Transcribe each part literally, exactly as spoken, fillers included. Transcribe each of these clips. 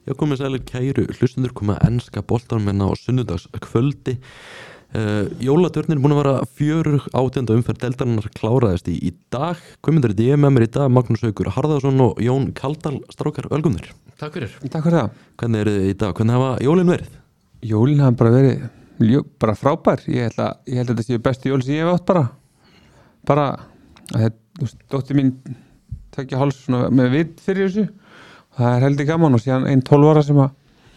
Já, komið sælir kæru hlustundur, koma enska boltanum hérna á sunnudags kvöldi. Uh, Jóladörnin er búin að vera fjörug átjánda umferð deildarinnar kláraðist í, í dag. Guðmundur er með mér í dag, Magnús Haukur Harðarson og Jón Kaldal, strákar, velkomnir. Takk fyrir. Takk fyrir það. Hvernig eru þið í dag? Hvernig hafa jólin verið? Jólin hafa bara verið ljó, bara frábær. Ég held að, ég held að þetta séu bestu jól sem ég hef átt bara. Bara, að þetta, dóttir mín takja háls svona með vit fyrir þessu. Það er heldur gaman og síðan einn tólf ára sem að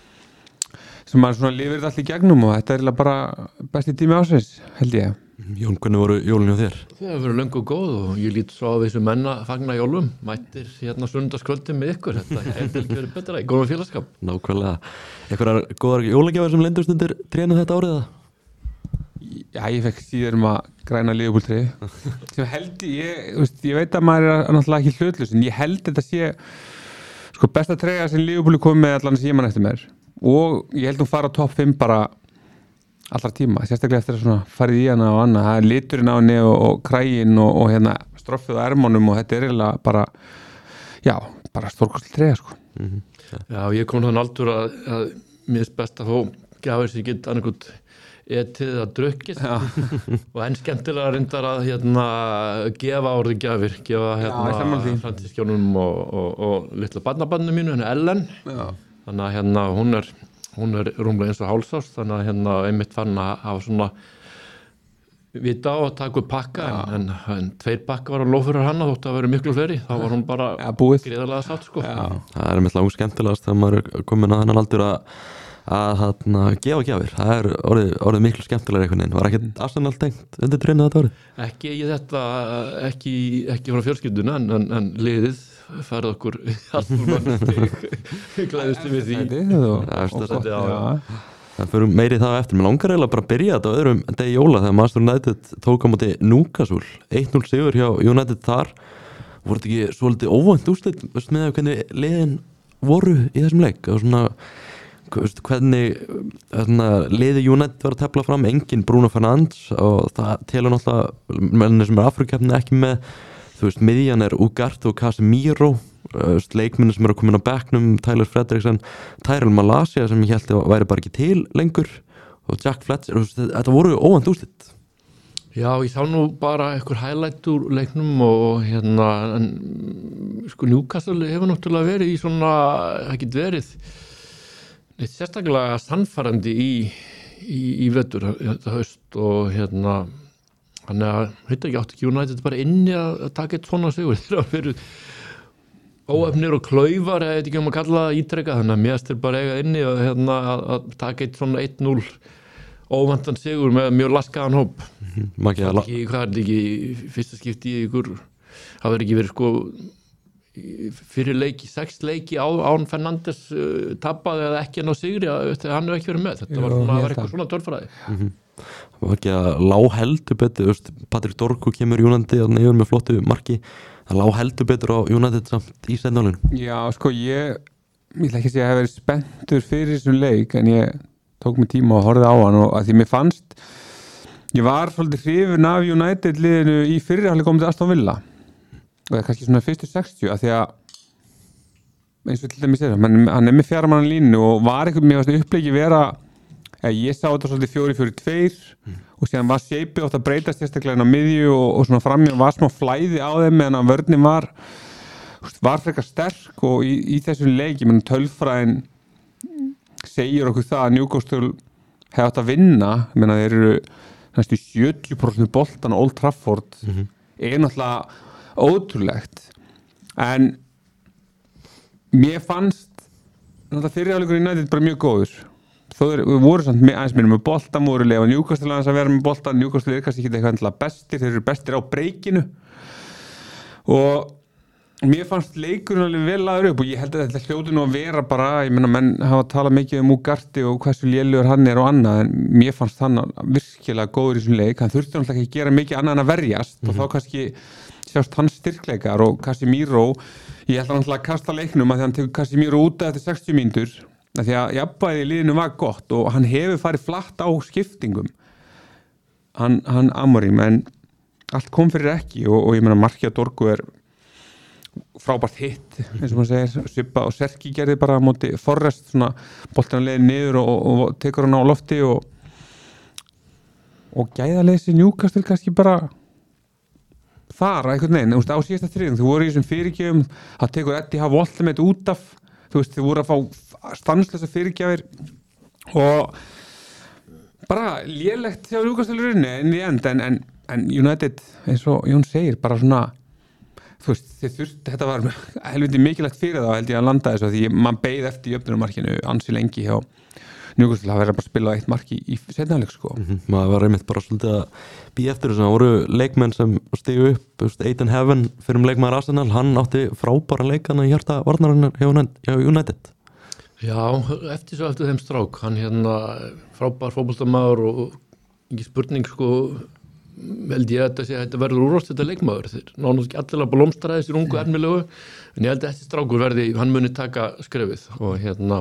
sem maður svona lifir þetta allir í gegnum og þetta er bara besti tími ásins, held ég. Jón, hvernig voru jólin hjá þér? Það hefur verið löngu góð og ég lít svo á þessu menna fagna jólum, mættir hérna sunnudagskvöldin með ykkur, þetta hefði ekki verið betra í góðum félagskap. Nákvæmlega. Einhverjar góðar jólagjafir sem lendust undir trénu þetta árið? Já, ég fekk síður um að græna Liverpool-tré sem held ég, veist, ég veit að maður er náttúrulega ekki hlutlaus en ég held þetta sé sko besta treyja sem Liverpool er komið með allan sem ég man eftir mér og ég held hún fara á topp fimm bara allar tíma, sérstaklega eftir að svona farið í hana og annað, það er liturinn á henni og, og krægin og, og hérna stroffið á ermónum og þetta er eiginlega bara já, bara stórkostleg treyja sko. Mm-hmm. Ja. Já, ég kom þann aldur að, að mér er best að fá gjafir sem ég get annarkot etið að drukkið og enn skemmtilega reyndar að hérna gefa orði gjafir, gefa hérna framtíðskjónum og, og, og litla barnabarninu mínu, henni Ellen. Já. Þannig að hérna hún er, hún er rúmlega eins og hálsás, þannig að hérna einmitt fann að hafa svona vita á að taka upp pakka en, en, en tveir pakka var að lofa fyrir hana þótt að vera miklu fleiri, þá var hún bara ja, gríðarlega sátt sko. Já. Það er með langt skemmtilegast þegar maður er komin að þennan aldur að að hérna gefa gjafir, það er orðið, orðið miklu skemmtilega einhvern veginn, var ekki Arsenal tengt undir trénu þetta árið? Ekki í þetta, ekki, ekki frá fjölskylduna en, en, en liðið færði okkur alltaf glæðustu við því það fyrir meiri það eftir, mér langar eiginlega bara að byrja þetta á öðrum degi jóla þegar Manchester United tók á móti Newcastle, eitt núll sigur hjá United þar, voru þetta ekki svolítið óvænt úrslit með hvernig liðin voru í þessum leik og svona hvernig liði United var að tefla fram, engin Bruno Fernandes og það telur náttúrulega með sem er Afrikakeppni ekki með, þú veist, miðjan er Ugarte og Casemiro, leikminni sem eru að koma inn á bekknum, Tyler Fredriksson, Tyrell Malacia sem ég held að væri bara ekki til lengur og Jack Fletcher, þetta voru óvænt úrslit. Já, ég sá nú bara einhver highlight úr leiknum og hérna, en sko Newcastle hefur náttúrulega verið í svona, það get verið Eitt sérstaklega sannfærandi í, í, í vetur þetta haust og hérna þannig að þetta ekki átti ekki United bara inni að, að taka eitt svona sigur þegar fyrir óefnir og klaufar eða ekki um að kalla það ítreka þannig að mérst er bara eiga inni og hérna að, að taka eitt svona eitt núll óvantan sigur með mjög laskaðan hóp. Mm-hmm. Ekki, hvað er þetta ekki fyrsta skipti í ykkur það verður ekki verið sko fyrir leiki, sex leiki á, án Fernandes uh, tappaði eða ekki en á sigri þegar hann hefur ekki verið með þetta Jú, var, svona, var eitthvað svona tölfræði mm-hmm. Það var ekki að lág heldur betur Patrik Dorgu kemur United nefnir með flottu marki það lág heldur betur á United samt í sendálinu Já sko ég ég ætla ekki að segja að ég hef verið spenntur fyrir þessum leik en ég tók mig tíma og horfði á hann og að því mér fannst ég var svolítið hrifinn af United liðinu í fyrri hálfleik komið til Aston Villa og það er kannski svona fyrstu sextíu að því að eins og til dæmis er hann er með fjaramanna línu og var eitthvað mér varst uppleiki vera að ég sá þetta svolítið fjóri fjóri tveir mm. og síðan var shapeið átt að breytast sérstaklega inn á miðju og, og svona framjá var smá flæði á þeim meðan að vörnin var var frekar sterk og í, í þessum leik ég menn tölfræðin segir okkur það að Newcastle hefði átt að vinna ég menna þeir eru næstu sjötíu prósent boltan á Old Trafford mm-hmm. er náttúrulega ótrúlegt en mér fannst náttúrulega fyrirháleikur í United bara mjög góður þó þeir voru samt aðeins meira með boltan voru lefa Newcastle aðeins að vera með boltan Newcastle er kannski ekki eitthvað bestir þeir eru bestir á breykinu og mér fannst leikurinn alveg vel aður upp og ég held að þetta hljóti nú að vera bara ég menna menn hafa talað mikið um Ugarte og hversu lélegur hann er og annað en mér fannst hann virkilega góður í þessum leik hann þurfti náttúrulega ekki að gera mikið annað en að verjast mm-hmm. og þá kannski sjást hans styrkleikar og Casemiro ég held að hann að kasta leiknum að því hann tekur Casemiro út eftir sextíu mínútur að því að jafnvægið í liðinu var gott og hann hefur farið flatt á skiptingum hann, hann Amorim en allt kom fyrir ekki og, og ég meina markið að Dorgu er frábært hitt eins og maður segir, Svipa og Serki gerði bara á móti Forrest, svona boltan leiði niður og, og, og tekur hann á lofti og og gæðaleysi Newcastle kannski bara þar einhvern veginn, þú veist, á síðasta þriðjung þú voru í þessum fyrirgjöfum, það tekur Eddie hafa volta með þetta út af, þú veist, þau voru að fá stanslösa fyrirgjafir og bara lélegt hjá Newcastle í rauninni en í end, en, en, en United eins og Jón segir, bara svona þú veist, þið þurft, þetta var helviti mikilvægt fyrir þá held ég að landa þessu því mann beið eftir í jöfnumarkinu ansi lengi hjá Newcastle að vera bara að spila eitt mark í, í seinna leik sko. Mm-hmm. Maður var einmitt bara svolítið að býja eftir þess að það voru leikmenn sem stigu upp, Aidan Heaven fyrir um leikmaður Arsenal, hann átti frábæra leikana í hjarta varnarinnar hjá United. Já, eftir svo eftir þeim strák, hann hérna frábær fótboltamaður og ekki spurning sko, held ég að þetta verður úrvast þetta leikmaður, þeir nánast ekki allir að blómstra þessir ungu efnilegu, en ég held að þessi strákur verði, hann muni taka skrefið og hérna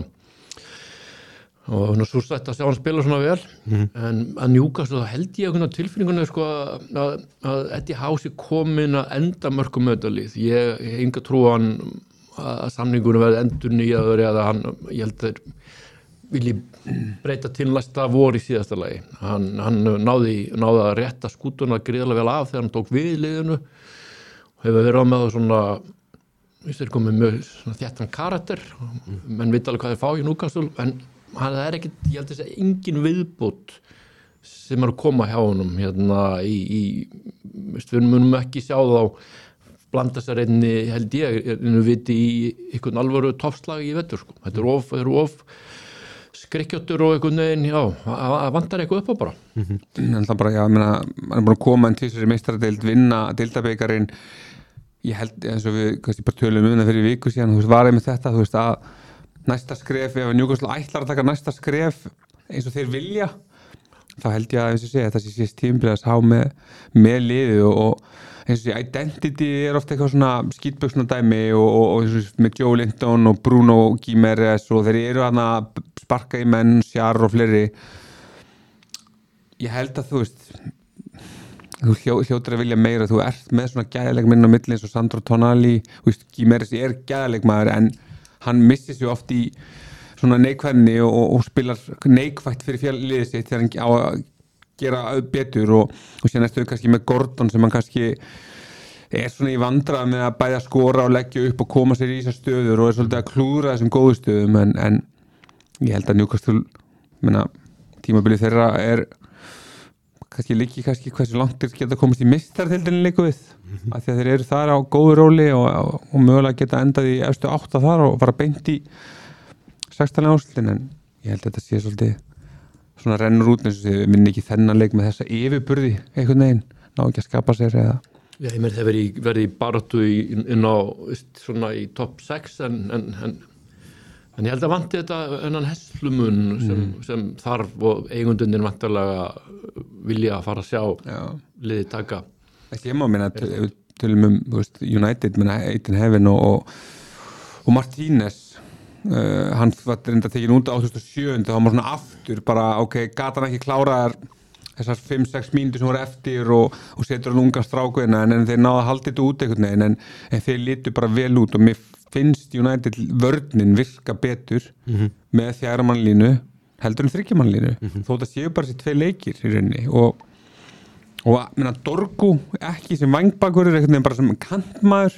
og nú súrstætt að sjá hann spila svona vel mm. en að Newcastle þá held ég að tilfinningunni sko að, að Eddie Howe sé komin að enda mörgum mötalið, ég hef enga trú á hann að samningunum verði endur nýjaður eða hann, ég held þeir vilji breyta til næsta vor í síðasta lagi, hann, hann náði, náði að rétta skútuna gríðarlega vel af þegar hann tók við liðinu og hefur verið á með það svona þeir komið með svona þéttan karakter menn veit alveg hvað þeir fá í Newcastle en það er ekkit, ég held að þess að engin viðbót sem er að koma hjá honum hérna í, í við munum ekki sjá þá blanda sér einni, held ég, einu viti í einhvern alvöru toppslagi í vetur sko, þetta er of, þetta er of skrikkjóttur og einhvern veginn, já, það vantar eitthvað upp á bara. Mm-hmm. En það bara, já, ég meina, hann er búin að koma en tvisvar í meistaradeild, vinna deildabikarinn, ég held, eins og við kannski bara tölum um það fyrir viku síðan, þú veist, var einmitt þetta, þú veist, að næsta skref, ef Newcastle ætlar að taka næsta skref eins og þeir vilja þá held ég að eins og segja þetta sé síðast tímabilið að há með, með liðu og, og eins og segja identity er ofta eitthvað svona skítbuxna dæmi og, og, og eins og með Joe Linton og Bruno Gimenez og þeir eru hann að sparka í menn, Sjar og fleiri ég held að þú veist þú hljó, hljótur að vilja meira þú ert með svona gæðaleg minn á milli eins og Sandro Tonali Gimenez er gæðaleg maður en hann missir sig oft í svona neikvæðni og, og, og spilar neikvætt fyrir fjarliðið sitt þegar hann á að gera betur og, og síðan erstu kannski með Gordon sem hann kannski er svona í vandræði með að bæða skora og leggja upp og koma sér í þessar stöður og er svolítið að klúðra þessum góðu stöðum en, en ég held að Newcastle menna, tímabilið þeirra er kannski líki kannski hversu langt þeir geta komast í meistardeildinni líka við mm-hmm. af því að þeir eru þar á góðu róli og, og, og mögulega geta endað í efstu átta þar og fara beint í sextánlega úrslitin en ég held að þetta sé svolítið svona rennur út eins og þið vinni ekki þennan leik með þessa yfirburði einhvern veginn, ná ekki að skapa sér eða Já, ég meir þeir verið í, verið í baráttu í, inn á svona í topp sex en, en, en En ég held að vanti þetta ennan hesslumun sem, mm. sem þarf og eigundunir vantarlega vilja að fara að sjá Já. Liði taka. Ekki ég má minna til, til um veist, United, minna Aidan Heaven og, og, og Martínez, uh, hann var reynda tekin út á átján þúsund og sjö, þá var svona aftur bara, ok, gat hann ekki klára þessar fimm sex mínútur sem voru eftir og, og setur hann unga strákuina en, en þeir náða að halda þetta út einhvern veginn en, en þeir litu bara vel út og mér finnst United vörnin virka betur mm-hmm. með fjara mannlínu heldur en þriggja mannlínu mm-hmm. þó það séu bara sér tvei leikir í rauninni og, og minna, Dorgu ekki sem vangbakur einhvern veginn bara sem kantmaður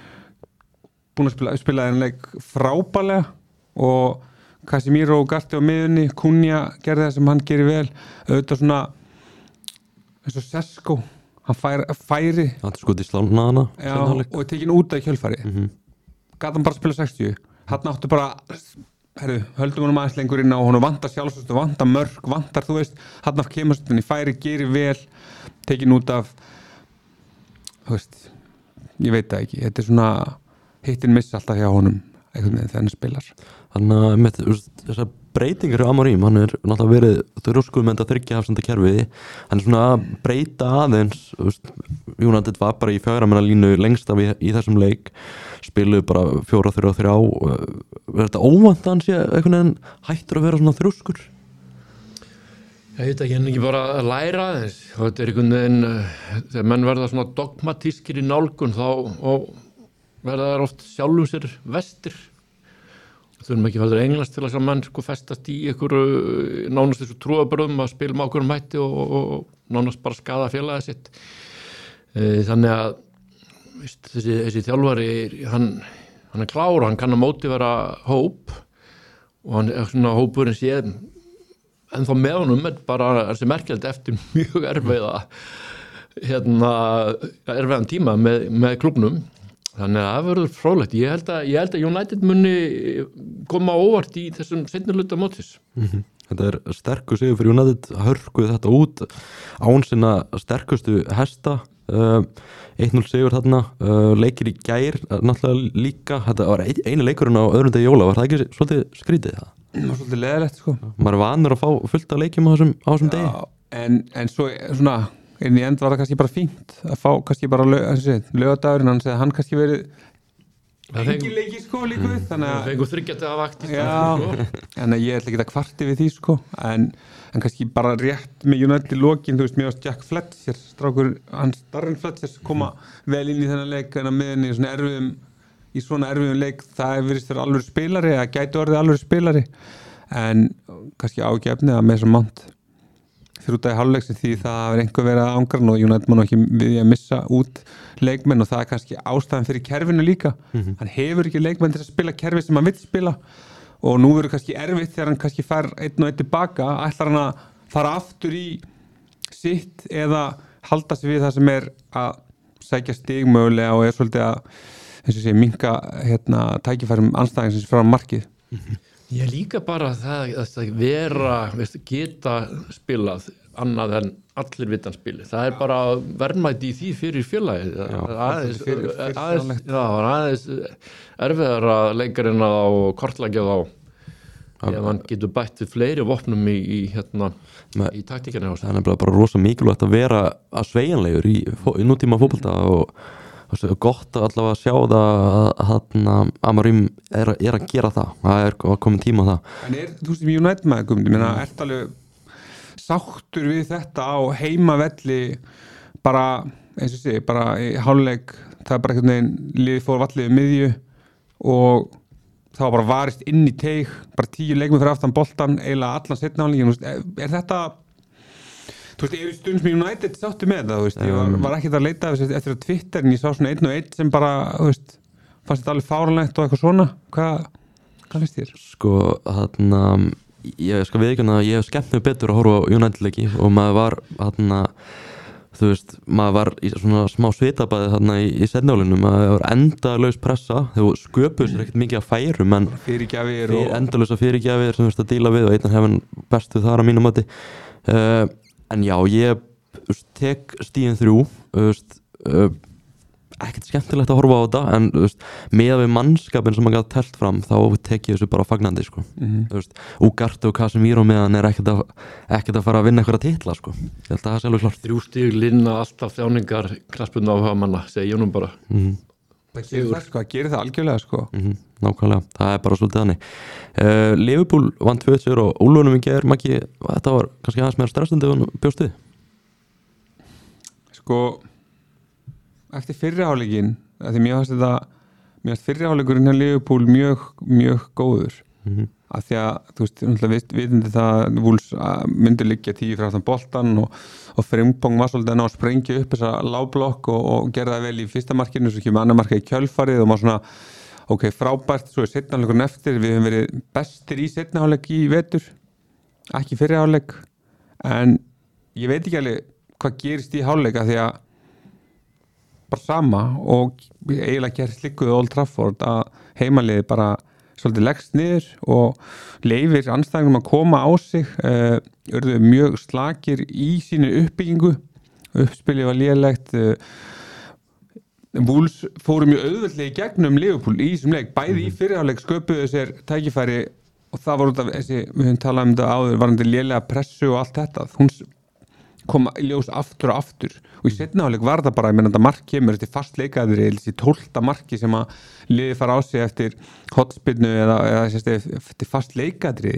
búin að spila, spila en leik frábælega og Casemiro og Gatti á miðunni Cunha gerði það sem hann gerir vel auðvitað svona eins og Sesko hann fær, færi hann skoti slánna hana já, og tekin út af kjölfari mm-hmm. gat hann bara að spila sextíu hann áttu bara, herru, höldum hann aðeins lengur inn á hann vantar sjálfsvöld, vantar mörg vantar, þú veist, hann af kemurstundin í færi gerir vel, tekin út af þú veist ég veit það ekki, þetta er svona hittin miss alltaf hjá honum einhvern veginn þegar hann spilar Þannig að með þessar breytingar á Amorim, hann er náttúrulega verið þrjóskur með þetta þriggja hafsenda kerfi hann er svona að breyta aðeins United var bara í fjögra menna línu lengst af í, í þessum leik spiluðu bara fjóra þrjá þrjá er þetta óvænt að hann sé einhvern veginn hættur að vera svona þrjóskur? Ég veit ekki, henni ekki bara að læra aðeins þetta er einhvern veginn þegar menn verða svona dogmatískir í nálgun þá og verða þær oft sjálfum sér vestir þurfum ekki að vera englast til að sem menn sko festast í einhverju nánast þessu trúabröðum að spila með okkur um hætti og, og, og nánast bara skada félagið sitt e, þannig að veist, þessi, þessi þjálfari hann, hann er klár, hann kann að mótivera hóp og hann er svona hópurinn séð en þá með honum er bara þessi merkilegt eftir mjög erfiða hérna erfiðan tíma með, með klubnum þannig að það verður fróðlegt ég held að, ég held að United muni koma óvart í þessum seinni hluta mótsins mm-hmm. Þetta er sterkur sigur fyrir United hörkuð þetta út án sinna sterkustu hesta uh, eitt núll sigur þarna uh, leikir í gær náttúrulega líka þetta var ein, eini leikurinn á öðrum degi jóla var það ekki svolítið skrítið það? Það var svolítið leðilegt sko maður er vanur að fá fullt af leikjum á þessum, á þessum degi Já, en, en svo svona en í end var það kannski bara fínt að fá kannski bara laugardagurinn hann segði að hann kannski verið engin leiki sko líka við þannig að það fengur þryggjandi að vakti en ég ætla ekki að kvarti við því sko en, en kannski bara rétt með United lokin þú veist mér varst Jack Fletcher strákur hans Darren Fletcher koma vel inn í þennan leik en að miðinni svona erfiðum í svona erfiðum leik það er verið þér alveg spilari að gæti orðið alveg spilari en kannski ágefni að með þessum mánt fyrir út af hálfleiksin því það er einhver verið að angran og United mann ekki við að missa út leikmenn og það er kannski ástæðan fyrir kerfinu líka mm-hmm. hann hefur ekki leikmenn til að spila kerfi sem hann vill spila og nú verður kannski erfitt þegar hann kannski fær einn og einn tilbaka ætlar hann að fara aftur í sitt eða halda sig við það sem er að sækja stig mögulega og er svolítið að eins og sé minka hérna, tækifærum anstæðingsins frá markið mm-hmm. Ég líka bara það að vera, veist, geta spilað annað en allir vitan spili. Það er bara verðmæti í því fyrir félagið. Já, aðeins, fyrir, fyrir aðeins, já, aðeins erfiðar að leikarinn á kortlækja þá ef hann getur bætt við fleiri vopnum í, í, hérna, í taktíkinu. Það er bara rosa mikilvægt að vera að sveigjanlegur í, í nútíma fótbolta og og gott að allavega sjá það að Amorim er, er að gera það það er komin tíma á það En er, þú veist, United með það, ég meina, ert alveg sáttur við þetta á heimavelli bara, eins og sé, bara í hálfleik, það er bara einhvern veginn liðið fór vallið um miðju og það var bara varist inn í teig bara tíu leikmenn fyrir aftan boltan eiginlega allan seinni hálfleikinn, er, er þetta Þú veist, ég er stundum sem United sáttu með það, þú veist, ég var, var ekkert að leita eftir að Twitter, en ég sá svona einn og einn sem bara, þú veist, fannst þetta alveg fáránlegt og eitthvað svona, hvað, hvað finnst þér? Sko, þarna, ég skal viðurkenna að ég hef skemmt mig betur að horfa á United-leiki og maður var, þarna, þú veist, maður var í svona smá svitabæði þarna í, í seinniháleiknum, maður var endalaus pressa, þau sköpuðu sér ekkert mikið af færum, en fyrirgjafir og endalausa fyrirgjafir sem þú veist að díla við og einn hefur bestu þar á mínum mati. Uh, En já, ég veist, tek stíðin þrjú, veist, uh, ekkert skemmtilegt að horfa á þetta, en veist, með við mannskapin sem maður gæti telt fram, þá tek ég þessu bara fagnandi, sko. Mm-hmm. Ugarte og Casemiro meðan er ekkert að, ekkert að fara að vinna eitthvað titla, sko. Ég held að það er sjálfur klart. Þrjú stig linna alltaf þjáningar knattspyrnu áhuga manna, segi ég nú bara. Mm-hmm. Það gerir það, sko, það gerir það algjörlega, sko. Mm-hmm. Nákvæmlega, það er bara svolítið þannig. Uh, Liverpool vann tvö eitt sigur og Úlfunum í gær, Maggi, þetta var kannski aðeins meira stressandi en bjóst við? Sko, eftir fyrri hálfleikinn, því mér fannst þetta, mér fannst fyrri hálfleikurinn hjá Liverpool mjög, mjög góður. Mm-hmm. Af því að, þú veist, við vitandi það Wolves myndi liggja tíu fyrir aftan boltan og, og Frimpong var svolítið að ná að sprengja upp þessa lágblokk og, og gera það vel í fyrsta markinu, svo kemur annar marka í kjölfarið og maður svona ok, frábært, svo er seinni hálfleikurinn eftir, við höfum verið bestir í seinni hálfleik í vetur, ekki fyrri hálfleik, en ég veit ekki alveg hvað gerist í hálfleika því að bara sama og eiginlega gerist líkuð Old Trafford að heimaliði bara svolítið leggst niður og leifir andstæðingum að koma á sig, uh, urðu mjög slakir í sínu uppbyggingu, uppspilið var lélegt, uh, Wolves fóru mjög auðveldlega í gegnum Liverpool í þessum leik, bæði mm-hmm. í fyrirháleik sköpuðu sér tækifæri og það var út af þessi, við höfum talað um þetta áður, varandi lélega pressu og allt þetta, hún kom í ljós aftur og aftur og í seinni hálfleik var það bara, ég meina þetta mark kemur eftir fast leikaðri, þessi tólfta marki sem að liði fara á sig eftir hotspinnu eða, eða sérst, eftir fast leikaðri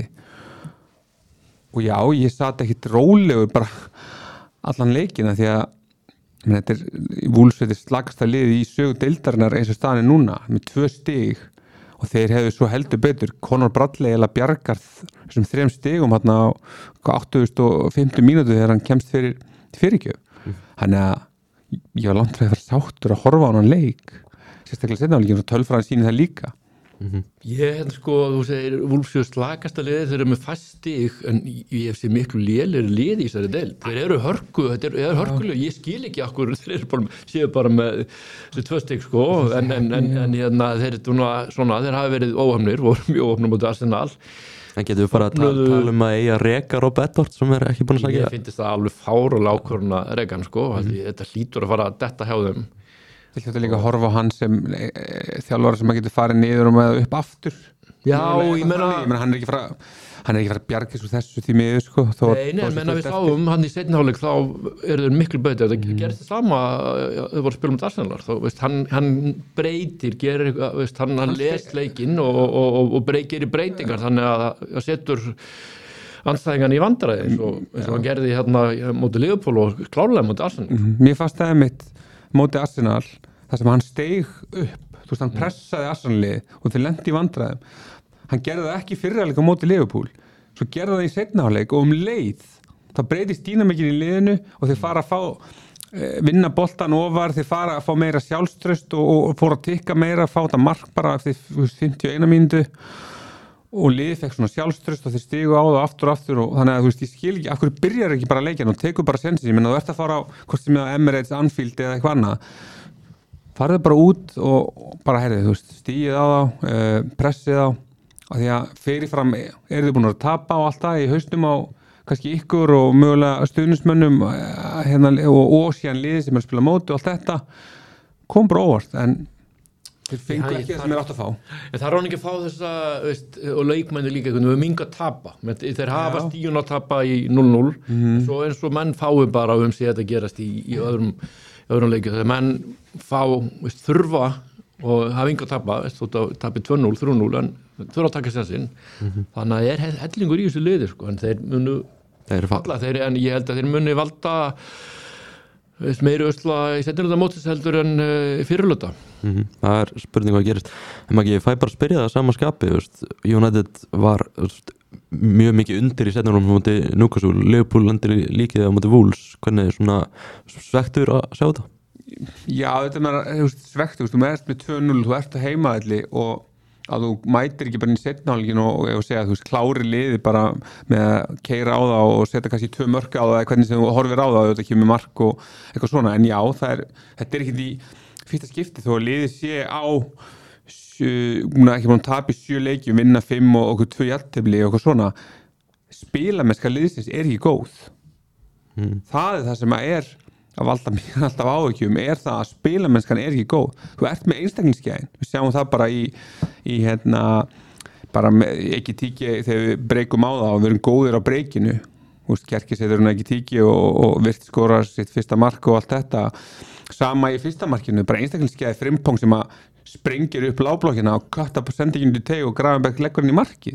og já, ég sat ekkit rólegur bara allan leikina því að menn, þetta er Wolves þetta er slagasta liði í sögu deildarinnar eins og staðan er núna með tvö stig og þeir hefðu svo heldur betur Conor Bradley eða bjargar þessum þrem stigum hérna á áttugasta og fimmtu mínútu þegar hann kemst fyrir fyrirgjöf mm. þannig að ég var langt frá að vera sáttur að horfa á hann leik sérstaklega setna á líka og tölfræðin sýnir það líka Mm-hmm. Ég hef sko, þú segir Wolfsjö slagasta liði, þeir eru með fast stig en ég hef sér miklu lélir liði í þessari deild, þeir eru hörku þetta er, er hörkulega, ég skil ekki okkur þeir eru bara, séu bara með þessi tvö stig sko, en, en, en, en hérna, þeir eru svona, þeir hafa verið óhamnir voru mjög óhamnum út af Arsenal En getum við bara að tala, tala um að eiga Reka Rob Edwards sem er ekki búin að sagja Ég finnst það alveg fárulega ákvörðun að Regan sko, mm-hmm. þetta hlýtur að fara að detta hjá þeim Ég hljóta líka að horfa á hann sem e, e, þjálfara sem að getur farið niður og með upp aftur. Já, ég meina... Ég meina, hann er ekki fara, hann er ekki fara að bjarga svo þessu því miður, sko. Þó, Nei, nei, menna við sáum hann í seinni hálfleik, þá eru þeir miklu betur. Það mm. gerist það sama, þau voru að spila um Arsenal. Þá, veist, hann, hann breytir, gerir, veist, hann, hann les leikinn og, og, og, og brey, gerir breytingar, þannig að það setur andstæðingan í vandræði, eins og, eins og hann gerði hérna móti Liverpool og klárlega móti Arsenal. Mm. Mér fannst það mitt móti Arsenal þar sem hann steig upp þú veist, hann pressaði Arsenalið og þeir lendi í vandræðum hann gerði það ekki fyrraleik á móti Liverpool svo gerði það í seinna hálfleik og um leið það breytist dýnamikinn í liðinu og þeir fara að fá eh, vinna boltan ofar, þeir fara að fá meira sjálfstraust og, og fóra að tikka meira fá þetta mark bara eftir fimmtíu og eina mínútu og liðið fekk svona sjálfstraust og þeir stigu á það aftur og aftur og þannig að þú veist, ég skil ekki af hverju byrjar ekki bara leikjan og tekur bara sensi, ég menna þú ert að fara á hvort sem er á Emirates, Anfield eða eitthvað annað farðu bara út og bara herrið, þú veist, stíið á þá uh, pressið á, af því að fyrirfram eru þið búin að tapa á alltaf í haustum á kannski ykkur og mögulega stuðnismönnum uh, hérna, og, og síðan liðið sem er að spila móti og allt þetta kom bara óvart, en þeir fengu ekki það sem er átt að fá en það er án ekki að fá þessa veist, og leikmenni líka, við minga að tapa þeir hafa stíun að tapa í núll núll mm. svo eins og menn fái bara um sig þetta gerast í, í öðrum öðrum leikjum, þegar menn fá veist, þurfa og hafa yngi að tapa veist, þú tapir tvö núll, þrjú núll en þurfa að taka sensinn mm-hmm. þannig að það er hellingur í þessu liði sko, en þeir munu þeir falla, þeir, en ég held að þeir muni valda veist, meiri ösla í setjumluta mótis heldur en uh, fyrirluta mm-hmm. Það er spurning hvað gerist en maður ekki fæ bara að spyrja það sama skapi veist, United var veist, mjög mikið undir í setjumluta móti Newcastle, Liverpool undir líkið á móti Wolves, hvernig svona svektur að sjá þetta? Já, þetta er svektur, þú ert með tvö núll, þú ert að heimaðalli og að þú mætir ekki bara inn í setnálgin og, og segja að þú veist, klári liði bara með að keira á það og setja kannski tvö mörk á það eða hvernig sem þú horfir á það og þetta kemur mark og eitthvað svona, en já, það er þetta er ekki í fyrsta skipti þó að liði sé á sjö, ekki búin að tapa í sjö leikjum, vinna fimm og okkur tvö jafntefli og eitthvað svona spilamennska liðsins er ekki góð mm. það er það sem að er að valda mér alltaf áhyggjum er það að spilamennskan er ekki góð þú ert með einstaklingsgæðin, við sjáum það bara í, í hérna bara með, ekki tíki þegar við breykum á það og við erum góðir á breykinu Kerkis setur hún ekki tíki og, og virt skorar sitt fyrsta mark og allt þetta sama í fyrsta markinu, bara einstaklingsgæði frimpong sem að sprengir upp lágblokkina og katta på sendinginu til teg og Gravenberg leggur hann í markið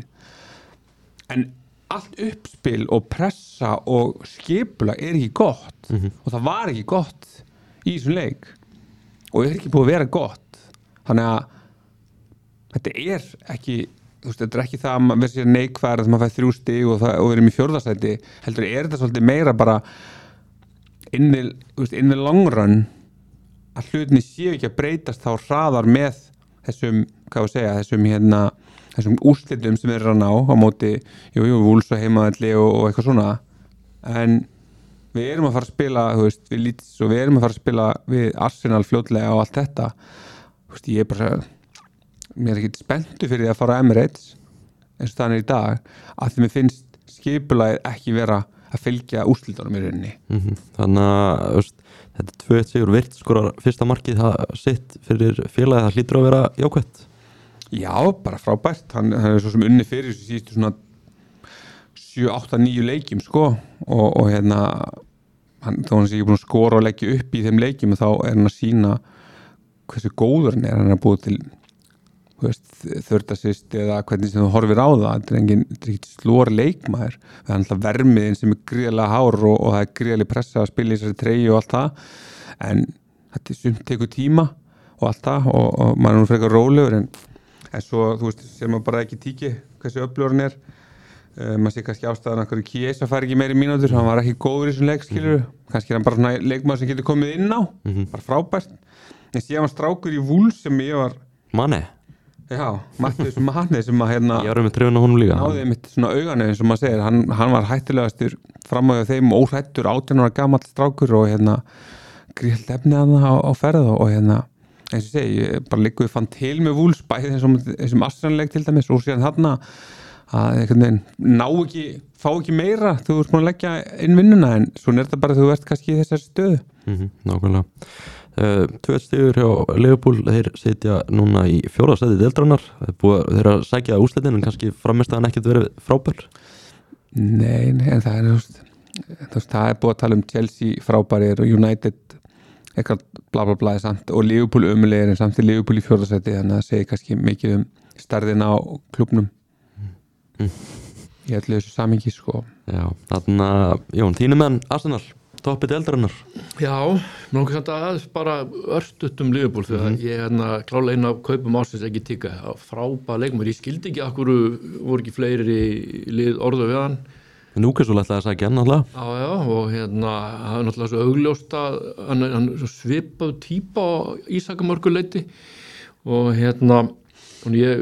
en allt uppspil og pressa og skipula er ekki gott mm-hmm. og það var ekki gott í þessum leik og er ekki búið að vera gott þannig að þetta er ekki þú veist, þetta er ekki það að maður verður sér neikvæður að maður fæði þrjú stig og, það, og erum í fjórðastæti heldur er þetta svolítið meira bara inn við long run að hlutinni séu ekki að breytast þá hraðar með þessum, hvað ég segja, þessum hérna þessum úrslitum sem við erum að ná á móti, jú, jú, Wolves og heimaðalli og, og eitthvað svona en við erum að fara að spila þú veist, við Leeds og við erum að fara að spila við Arsenal fljótlega og allt þetta þú veist, ég er bara mér er ekki spenntur fyrir því að fara á Emirates eins og þannig í dag að því mér finnst skipulagið ekki vera að fylgja úrslitunum í rauninni mm-hmm. Þannig að veist, þetta er tvö eitt sigur virt skorar fyrsta markið það sitt fyrir félagið, það hlýtur að vera jákvætt Já, bara frábært hann, hann er svo sem unni fyrir þessu síðustu svona sjö, átta, níu leikjum sko og, og hérna hann, þá hann sé ekki búin að skora og leggja upp í þeim leikjum og þá er hann að sína hversu góður hann er hann er búið til þördassist eða hvernig sem þú horfir á það, þetta er engin ekki slór leikmaður, það er alltaf vermiðin sem er gríðlega hár og, og það er gríðlega pressa að spila í þessari treyju og allt það, en þetta er sumt tekur tíma og allt það og, og maður er nú frekar rólegur en, en svo, þú veist, sem maður bara ekki tíki hversu öflugur hann er uh, maður sé kannski ástæðan okkur í Kiesa fær ekki meiri mínútur, hann var ekki góður í þessum leik skilur, mm-hmm. kannski er hann bara svona leikmaður sem getur komið inn á, mm-hmm. bara frábært en sé hann strákur í Wolves sem ég var Mane Já, Mattias Mane sem að hérna Ég var með trefuna honum líka náði mitt svona auganu eins og maður segir hann, hann var hættulegastur fram á þeim óhrættur átján ára gamall strákur og hérna gríðalt efni að það á, á ferð og, og hérna eins og segi, ég bara líkuði fann til með Wolves bæði eins og þessum Arsenal-leik til dæmis og síðan þarna að einhvern veginn ná ekki, fá ekki meira þú ert búin að leggja inn vinnuna en svo er þetta bara þú ert kannski í þessari stöðu mm-hmm, Nákvæmlega Uh, tvö stigur hjá Liverpool þeir sitja núna í fjórða sæti deildarinnar þeir eru að sækja úrslitin en kannski framist að hann ekkert verið frábær Nei, nei, en það er just, just, það er búið að tala um Chelsea frábærir og United eitthvað bla bla bla samt og Liverpool ömulegir en samt í Liverpool í fjórða sæti þannig að það segir kannski mikið um stærðin á klúbnum mm. í öllu þessu samhengi sko Já, þarna, Jón, þínu menn Arsenal toppið deildarinnar Já, mér langar samt aðeins bara örstutt um Liverpool þegar mm-hmm. ég hérna klála einu af kaupum ásins ekki tíka frábæð leikmur, ég skildi ekki akkur voru ekki fleiri lið orðu við hann Núkasúl ætlaði að sækja hann alltaf Já, já, og hérna það er náttúrulega svo augljóst að hann er, hann er svo svipað típa á Ísakamörkuleiti og hérna og ég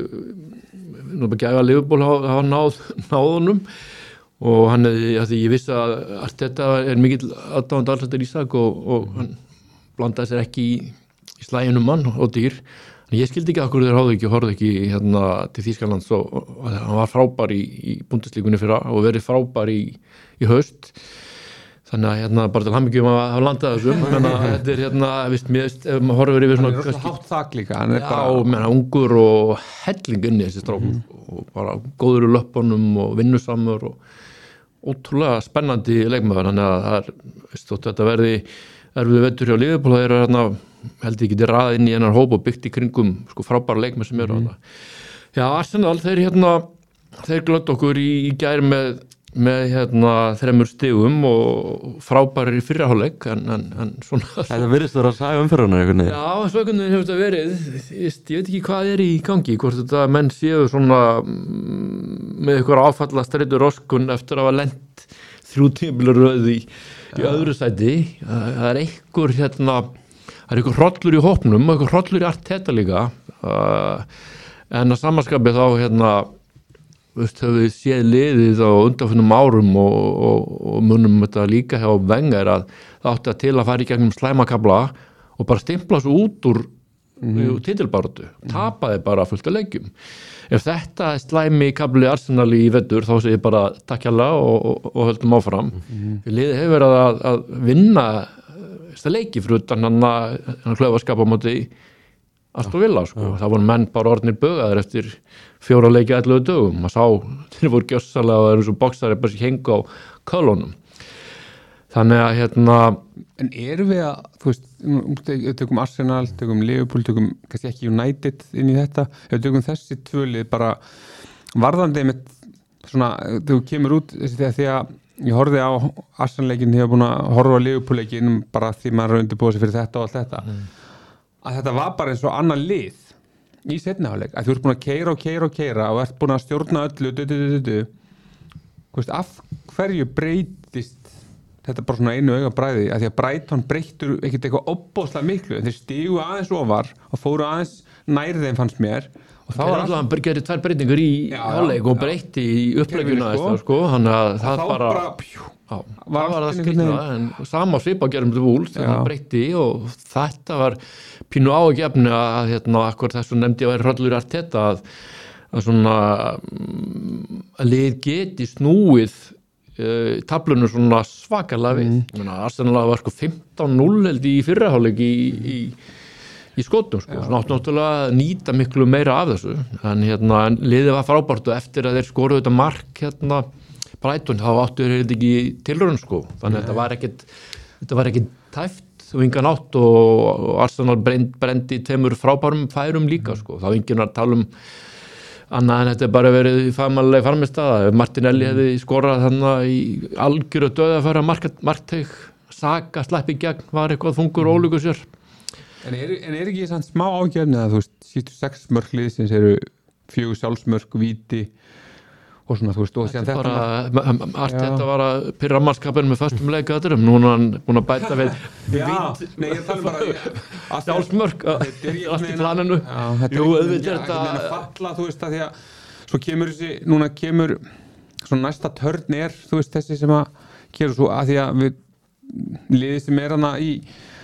nú bara gæfa Liverpool hafa náð náðunum og hann hefði, því ég vissi að Arteta er mikill aðdáðandi Arteta Ísak og, og hann blandaði sér ekki í, í slæginum mann og dýr en ég skildi ekki að hverju þeir háðu ekki og horfðu ekki hérna til Þýskalands og, og, og hann var frábær í, í Bundesligunni fyrra og verið frábær í, í haust þannig að hérna bara til hamingju um að hafa landað þessum þannig að þetta er hérna, vist mér ef maður horfur yfir svona hann er rosa hátt þak líka hann er já, bara menna, ungur og helling inni þessi strákur mm-hmm. og bara góður í löppunum og vinnusamur og ótrúlega spennandi leikmaður þannig að það er, veist þú, þetta verði erfiðu vetur hjá Liverpool það eru hérna, held ég geti raðið inn í hennar hóp og byggt í kringum sko frábæra leikmaður sem eru mm. Já, Arsenal, þeir hérna þeir glönd okkur í, í gær með með hérna þremur stigum og frábærir í fyrra hálfleik en, en, en svona Það virðist vera að saga umferðunar einhvern veginn Já, svo einhvern veginn hefur þetta verið ég, ég veit ekki hvað er í gangi hvort þetta menn séu svona með ykkur áfalla streitur roskun eftir að hafa lent þrjú tímabil röð í, í öðru sæti það er einhver hérna það er einhver hrollur í hópnum og einhver hrollur í Arteta líka uh, en að samanskapi þá hérna Vist, við séð liðið á undanfennum árum og, og, og munum þetta líka hjá Wenger að það átti að til að fara í gegnum slæmakabla og bara stimpla svo út úr mm. titilbaráttu, mm. tapaði bara fullt af leikjum. Ef þetta er slæmi kabli Arsenal í vetur þá segir bara takk hérlega og, og, og höldum áfram. Mm. Liðið hefur verið að, að vinna þetta leiki fyrir utan hann að klöfaskapa á móti Aston Villa sko, það voru menn bara orðnir bögaðir eftir fjóra leiki ellefu dögum, maður sá þeir voru gjössalega og það eru svo boxari bara sem hengu á kölunum þannig að hérna En erum við að, þú veist tökum Arsenal, tökum Liverpool, tökum kannski ekki United inn í þetta ef tökum þessi tvölið bara varðandi með svona, þú kemur út því að, því að ég horfði á Arsenal-leikin, ég hef búin að horfa á Liverpool-leikin bara því maður er undirbúið sig fyrir þetta og allt þetta mm. að þetta var bara eins og annar lið í seinni hálfleik, að þú ert búin að keira og keira og keira og ert búin að stjórna öllu du, du, du, du. Veist, af hverju breytist þetta bara svona einu auga bræði að því að Brighton breyttur ekkert eitthvað óbóðslega miklu en þeir stígu aðeins ofar og fóru aðeins nær þeim fannst mér og þá var alltaf hann gerði tvær breytingar í hálfleik og breytti í upplegguna sko. Sko, hann að það bara, bara pjú, á, var, var það skrifna en sama svipa gerum við vúl þegar hann breytti og þetta var pínu ágefni að hérna akkur þessu nefndi að vera hrollur í Arteta að, að svona að lið geti snúið uh, tablunum svona svakalega við mm. Menna, Arsenal var sko fimmtán núll held í fyrraháleik í, í í skotum sko, svona átt náttúrulega nýta miklu meira af þessu, en hérna en liðið var frábært og eftir að þeir skoruðu þetta mark hérna Brighton, þá áttu þeir ekki tilraun sko, þannig að þetta var ekkit þetta var ekkit tæft og engan átt og, og Arsenal brend, brendi tveimur frábærum færum líka sko. Það var enginn að tala um annað en þetta er bara verið í fagmannlega farmistaða. Martinelli hefði skorað þannig í algjöru döða að fara markteg, Saka slapp í gegn, var eitthvað þungur ólíkur sér. En er, en er ekki svona smá ágefni að þú veist, síðustu sex mörk liðsins eru fjögur sjálfsmörk, víti og svona, þú veist, og þetta bara, allt þetta var að pyrra mannskapinu með föstum leikaðurum, núna hann búin að bæta við vít, nei, ég tala bara sjálfsmörk, allt í planinu. Já, þetta Jú, er auðvitað þetta að falla, þú veist, að því að svo kemur þessi, núna kemur svona næsta törn er, þú veist, þessi sem að gera svo, að því að við liðið sem er hana í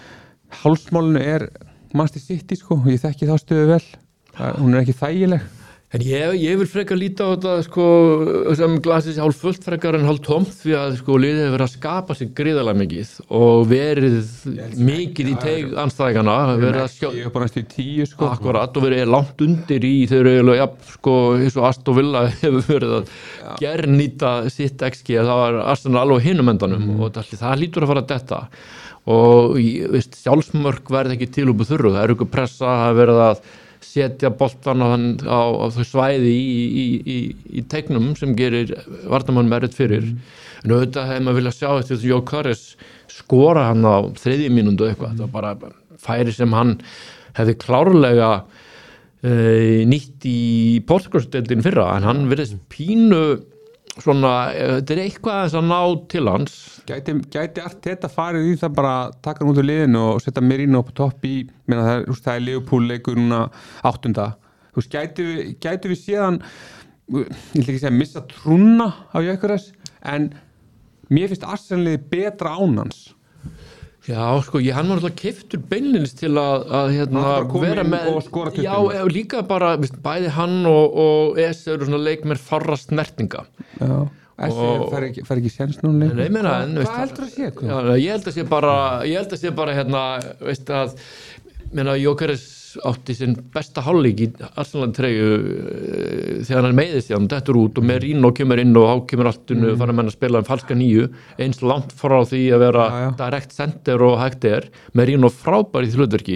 hálsmálinu er Manchester City, sko, og ég þekki þá stöðu vel, það, hún er ekki þægileg. En ég, ég vil frekar líta á þetta sko, sem glasið sé hálf fullt frekar en hálf tómt því að sko, liðið hefur verið að skapa sig gríðarlega mikið og verið mikið í teig anstæðingana verið að sjá ég er bara næstu í tíu sko. Akkurat og verið langt undir í þeir eru ja, sko, eins og Aston Villa hefur verið að gernýta sitt X G það var Arsenal alveg hinum endanum mm. og það, það lítur að fara að detta og veist, sjálfsmörk verði ekki til upp á þurru, það eru ekki pressa, það verið að setja boltan á, á, á þau svæði í, í, í, í tegnum sem gerir varnarmann merið fyrir mm. en auðvitað hefði maður viljað sjá eftir þessu Jókaris skora hann á þriðju mínútu eitthvað, það var bara færi sem hann hefði klárlega e, nýtt í Portugalsdeildin fyrra en hann virðist pínu svona, þetta er eitthvað eins að ná til hans Gæti, gæti allt þetta farið í það bara taka hann út úr liðinu og setja Merino upp á topp í, menna það er, úst, það er Liverpool leikur núna áttunda, þú veist, gæti við, gæti við séðan, ég vil ekki segja missa trúna á Jökuræs, en mér finnst Arsenal betra án hans. Já, sko, ég hann var alltaf keyptur beinlínis til að, að hérna, vera með, já, líka bara, bæði hann og, og E S eru svona leik með farra snertinga. Já. S fær ekki, fær ekki séns núna Nei, meina, en, hvað heldur að sé? Já, ég held að sé bara ég held að sé bara hérna veist að meina Jókeres átti sinn besta hálfleik í Arsenal treyju þegar hann meiðist hann dettur út og Merino kemur inn og þá kemur allt unnu mm. fara menn að spila um falska nýju eins langt frá því að vera já, já. direkt center og hægt er Merino frábær í hlutverki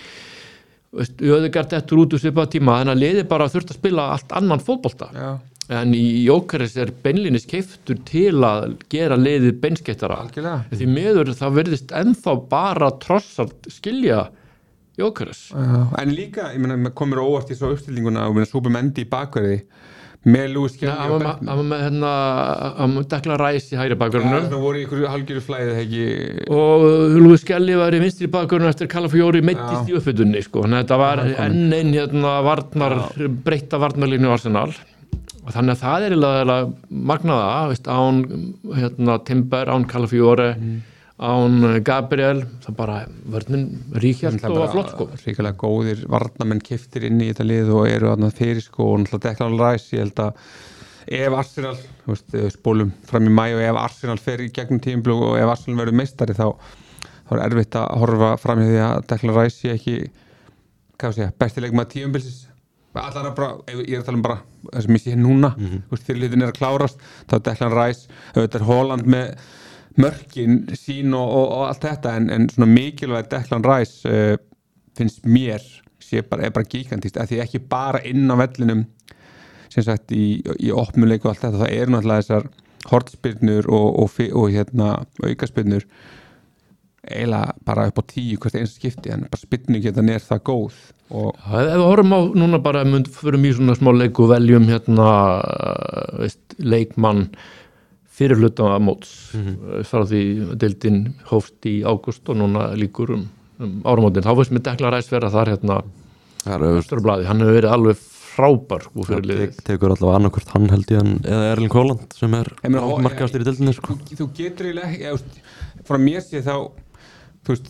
veist, Ödegaard dettur út úr svipað tíma þannig að liði bara þurft að spila allt annan fótbolta já. En í Jókeres er beinlínis keiftur til að gera liðið beinskeittara því miður það verðist ennþá bara trossart skilja Jókeres en líka, ég meina, komur óvart í svo uppstillinguna og Súbumendi í bakverði með Lúis Skelly ja, og hann var með hérna hann Declan Rice í hægri bakverðinu ja, það voru í ykkur hálfgerðu flæðið ekki og Lúis Skelly var í vinstri bakverðinu eftir Calafiori meiddist í uppbytunni sko. Þetta var enn einn hérna, varnar, breytta varnarlínu Arsenal og þannig að það er eiginlega magnaða, veist, án hérna, Timber, án Calafiori mm. án Gabriel það bara vörnin ríkjalt og var flott sko. Ríkilega góðir varnamenn keyptir inn í þetta lið og eru þarna fyrir sko og náttúrulega Declan Rice, ég held að ef Arsenal, þú veist, spólum fram í maí og ef Arsenal fer í gegnum tímabil og ef Arsenal verður meistari þá, þá er erfitt að horfa fram í því að Declan Rice sé ekki hvað sé, besti leikmaður tímabilsins allar bara, ég er að tala um bara það sem ég sé núna, mm -hmm. þú veist, fyrir hlutin er að klárast þá er Declan Rice, auðvitað er Holland með mörkin sín og, og, og allt þetta en, en svona mikilvæg Declan Rice uh, finnst mér sé bara, er bara gigantist, af því ekki bara inn á vellinum sem sagt í, í opnuleik og allt þetta, það er náttúrulega þessar hortspyrnur og, og, og hérna aukaspyrnur eiginlega bara upp á tíu hvert eins skipti en bara spyrnu getan er það góð og ja, ef við horfum á núna bara mynd, förum í svona smá leik og veljum hérna veist, leikmann fyrir hluta móts mm -hmm. frá því deildin hófst í ágúst og núna líkur um, um áramótin, þá veist mér Declan Rice vera þar hérna Östurblaði, hann hefur verið alveg frábær sko fyrir liðið. Það tekur allavega annarkvort hann held ég hann eða Erling Haaland sem er markahæstur í deildinni sko. Þú, þú getur eiginlega, frá mér sé þá þú veist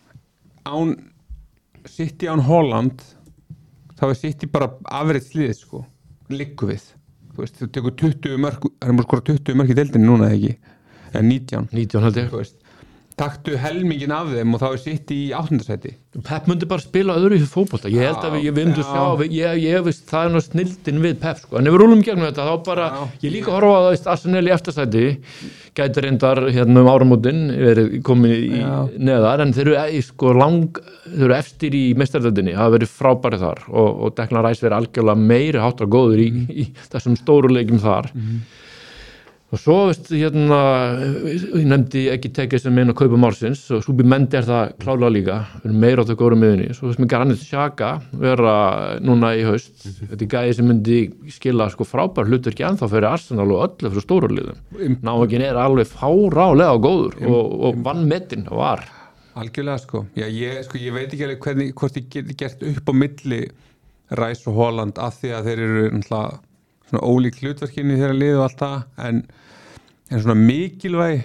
án City án Haaland þá er City bara afriðt lið sko, liggur við þú veist, þú tekur tuttugu mörk það er múið skora tuttugu mörk í deildinni núna eða ekki, eða nítján nítján held ég þú veist, taktu helmingin af þeim og þá er sitt í áttundasæti. Pep myndi bara spila öðru í fótbolta, ég held að við, við myndum sjá, við, ég, ég veist það er náttúrulega snildin við Pep sko, en ef við rúlum gegnum þetta þá bara, já. Ég líka horfa að það Arsenal í eftirsæti, gæti reyndar hérna um áramótin verið komið í já. Neðar, en þeir eru sko lang, þeir eru efstir í meistaradeildinni, það verið frábæri þar og, og Declan Rice verið algjörlega meiri háttar góður í, mm. í, í þessum stóru leikjum þar. Mm. Og svo, veist, hérna, ég nefndi ekki tekið sem einn að kaupa málsins og Súbi Mendi er það klálega líka, við erum meira á það góru miðunni. Svo veist mér Granit Xhaka vera núna í haust, mm-hmm. Þetta er gæði sem myndi skila sko frábær hlutverki ennþá fyrir Arsenal og öllu fyrir stóru liðum. Mm. Náungin er alveg fárálega góður mm. og, og vannmetinn var. Algjörlega sko, já ég, sko, ég veit ekki alveg hvernig, hvort ég geti gert upp á milli Rice og Haaland af því að þeir eru náttúrulega svona ólík hlutverkinni þeirra lið og allt það, en en svona mikilvæg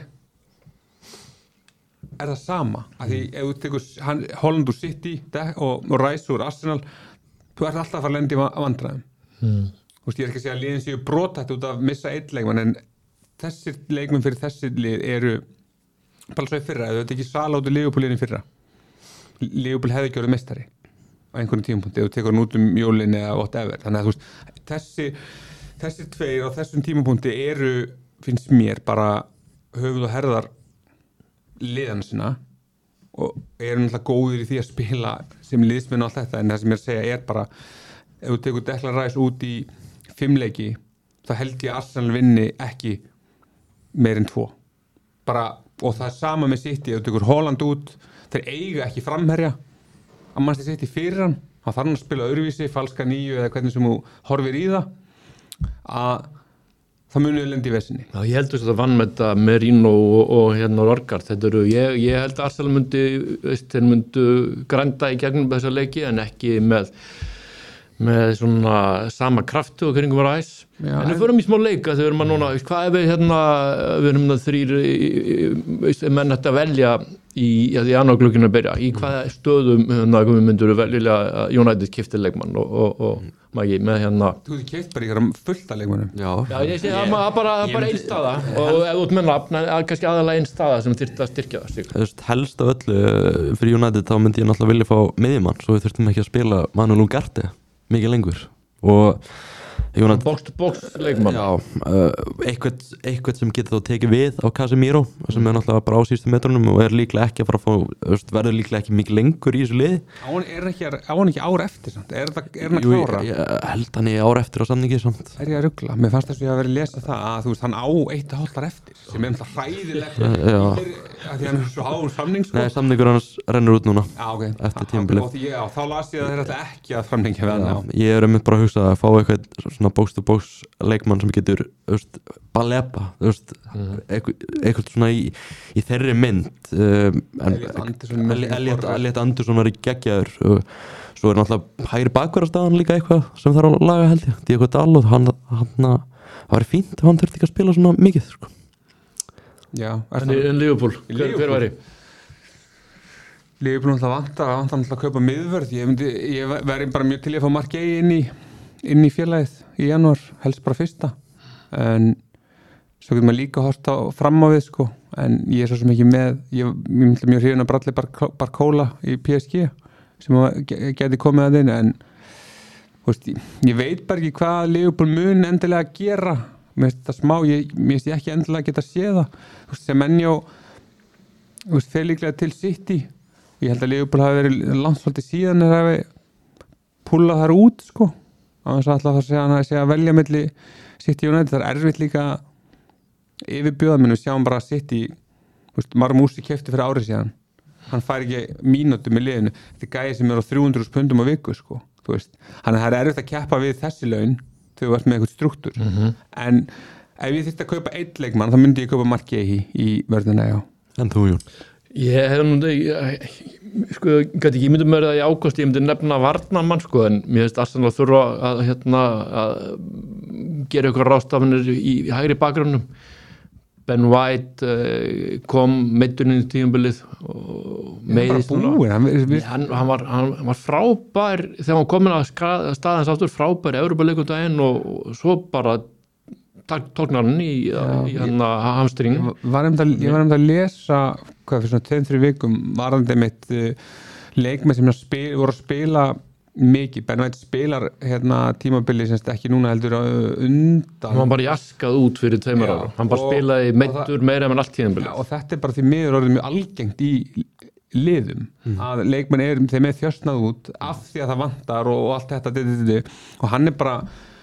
er það sama af því ef þú tekur Holland úr City og, og Rice úr Arsenal þú ert alltaf að fara að lenda í vandræðum mm. þú veist ég er ekki að segja að liðin séu brotætt út af missa einn leikmann en þessir leikmenn fyrir þessi lið eru bara svo í fyrra, ef þetta ekki sala út úr Liverpool-liðin fyrra Liverpool hefði ekki orðið meistari á einhvern tímapunkti ef þú tekur hann út um jólin eða whatever þannig að þú veist þessi, þessi tveir á þessum tímapunkti eru finnst mér bara höfuð og herðar liðana sinna og eru náttúrulega góðir í því að spila sem liðsmenn og allt þetta en það sem ég er að segja er bara ef þú tekur Declan Rice út í fimm leiki þá held ég að Arsenal vinni ekki meir en tvo bara, og það er sama með City ef þú tekur Haaland út þeir eiga ekki framherja að mannst þið City fyrir hann hann þarf hann að spila öðruvísi, falska níu eða hvernig sem þú horfir í það að það munið lendi í vesinni. Já, ég heldur að það vann með þetta Merino og, og hérna Rorgard, þetta eru, ég, ég held að Arsenal myndi, veist, þeir myndu grænda í gegnum þessa leiki en ekki með, með svona sama kraftu og kringum Rice. Já, en við förum í smá leika þegar við erum að núna, hvað er við hérna, við erum það þrýr, veist, menn þetta velja í, já því annar glukkinu að byrja, í hvaða stöðum hérna við myndur velja United kifti leikmann og, og, og Maggi með hérna Þú hefði keypt bara í hverjum fullt af leikmönnum Já, já ég sé það yeah. bara, bara einn staða og ef þú ert með nafn, kannski aðalega einn staða sem þyrfti að styrkja það Þú veist, helst af öllu fyrir United þá myndi ég náttúrulega vilja fá miðjumann svo við þurftum ekki að spila Manuel Ugarte mikið lengur og United, box to box leikmann Já, uh, eitthvað, eitthvað sem getur þá tekið við á Casemiro sem er náttúrulega bara á síðustu metrunum og er líklega ekki að fara að fá veist, verður líklega ekki mikið lengur í þessu liði Á hann er ekki, á hann ekki ár eftir samt? Er, það, er hann að klára? Jú, ég, ég held hann í ár eftir á samningi samt Er ég að rugla? Mér fannst þess að ég hafa verið að lesa það að þú veist, hann á eitt og hálft ár eftir sem er náttúrulega hræðilegt að því hann er svo á samning sko. Nei, samningur hans rennur út núna Já, okay. eftir tímabilið Já, þá las ég að þeir ætla ekki að framlengja við hann Ég er um bara að hugsa að fá eitthvað svona box to box leikmann sem getur veist, Baleba veist, mm. eitthvað, eitthvað svona í, í þeirri mynd um, Elliot Andersson var í geggjaður og svo er náttúrulega hægri bakverðarstaðan líka eitthvað sem þarf að laga held ég Diego Dalot, hann, hann það var fínt og hann þurfti ekki að spila svona mikið sko. Já, en, en Liverpool, hver, hver var ég? Liverpool náttúrulega vant að vant að kaupa miðvörð ég, myndi, ég væri bara mjög til að fá Markey inn í inn í félagið í janúar, helst bara fyrsta en svo getur maður líka horft á fram á við sko en ég er svo sem ekki með ég er mjög hrifin að Bradley Barcola í P S G sem geti komið að inn en veist, ég veit bara ekki hvað Liverpool mun endilega að gera mér finnst það smá, ég, mér finnst ég ekki endilega að geta séð það sem Menjó fer líklega til City ég held að Liverpool hafi verið langt svolítið síðan er að púla þar út sko á þess að alltaf það segja, að segja að velja milli City United, það er erfitt líka yfirbjóða, menn við sjáum bara City, Marmúsi keypti fyrir árið síðan, hann fær ekki mínútu með liðinu, þetta er gæði sem er á þrjú hundruð pundum á viku sko, þú veist hann er erfitt að keppa við þessi laun þegar þú ert með eitthvað struktúr mm-hmm. en ef ég þyrfti að kaupa einn leikmann þá myndi ég kaupa Markey í, í vörðina, já En þú, Jón? Ég hef nú, sko, gæti ekki, ég myndi mér það í ágúst, ég myndi nefna varnarmann, sko, en mér finnst Arsenal þurfa að, hérna, að gera ykkur ráðstafanir í, í hægri bakgrunum. Ben White uh, kom meiddur inn í tímabilið og meiðist núna. Hann, hann, hann, var, hann var frábær, þegar hann komin að staðins aftur frábær í Evrópuleikundaginn og, og svo bara tóknar hann í, í hann hamstring ég var um að lesa hvað fyrir svona tveim, þrjú vikum varandi mitt uh, leikmenn sem spil, voru að spila mikið, Ben White spilar hérna tímabili semst ekki núna heldur undan hann var bara jaskað út fyrir tveimur ára hann bara og, spilaði meiddur meira en allt tímabili ja, og þetta er bara því miður orðið mjög algengt í liðum mm. að leikmenn er þeim með þjösnað út af því að það vantar og, og allt þetta di, di, di, di. og hann er bara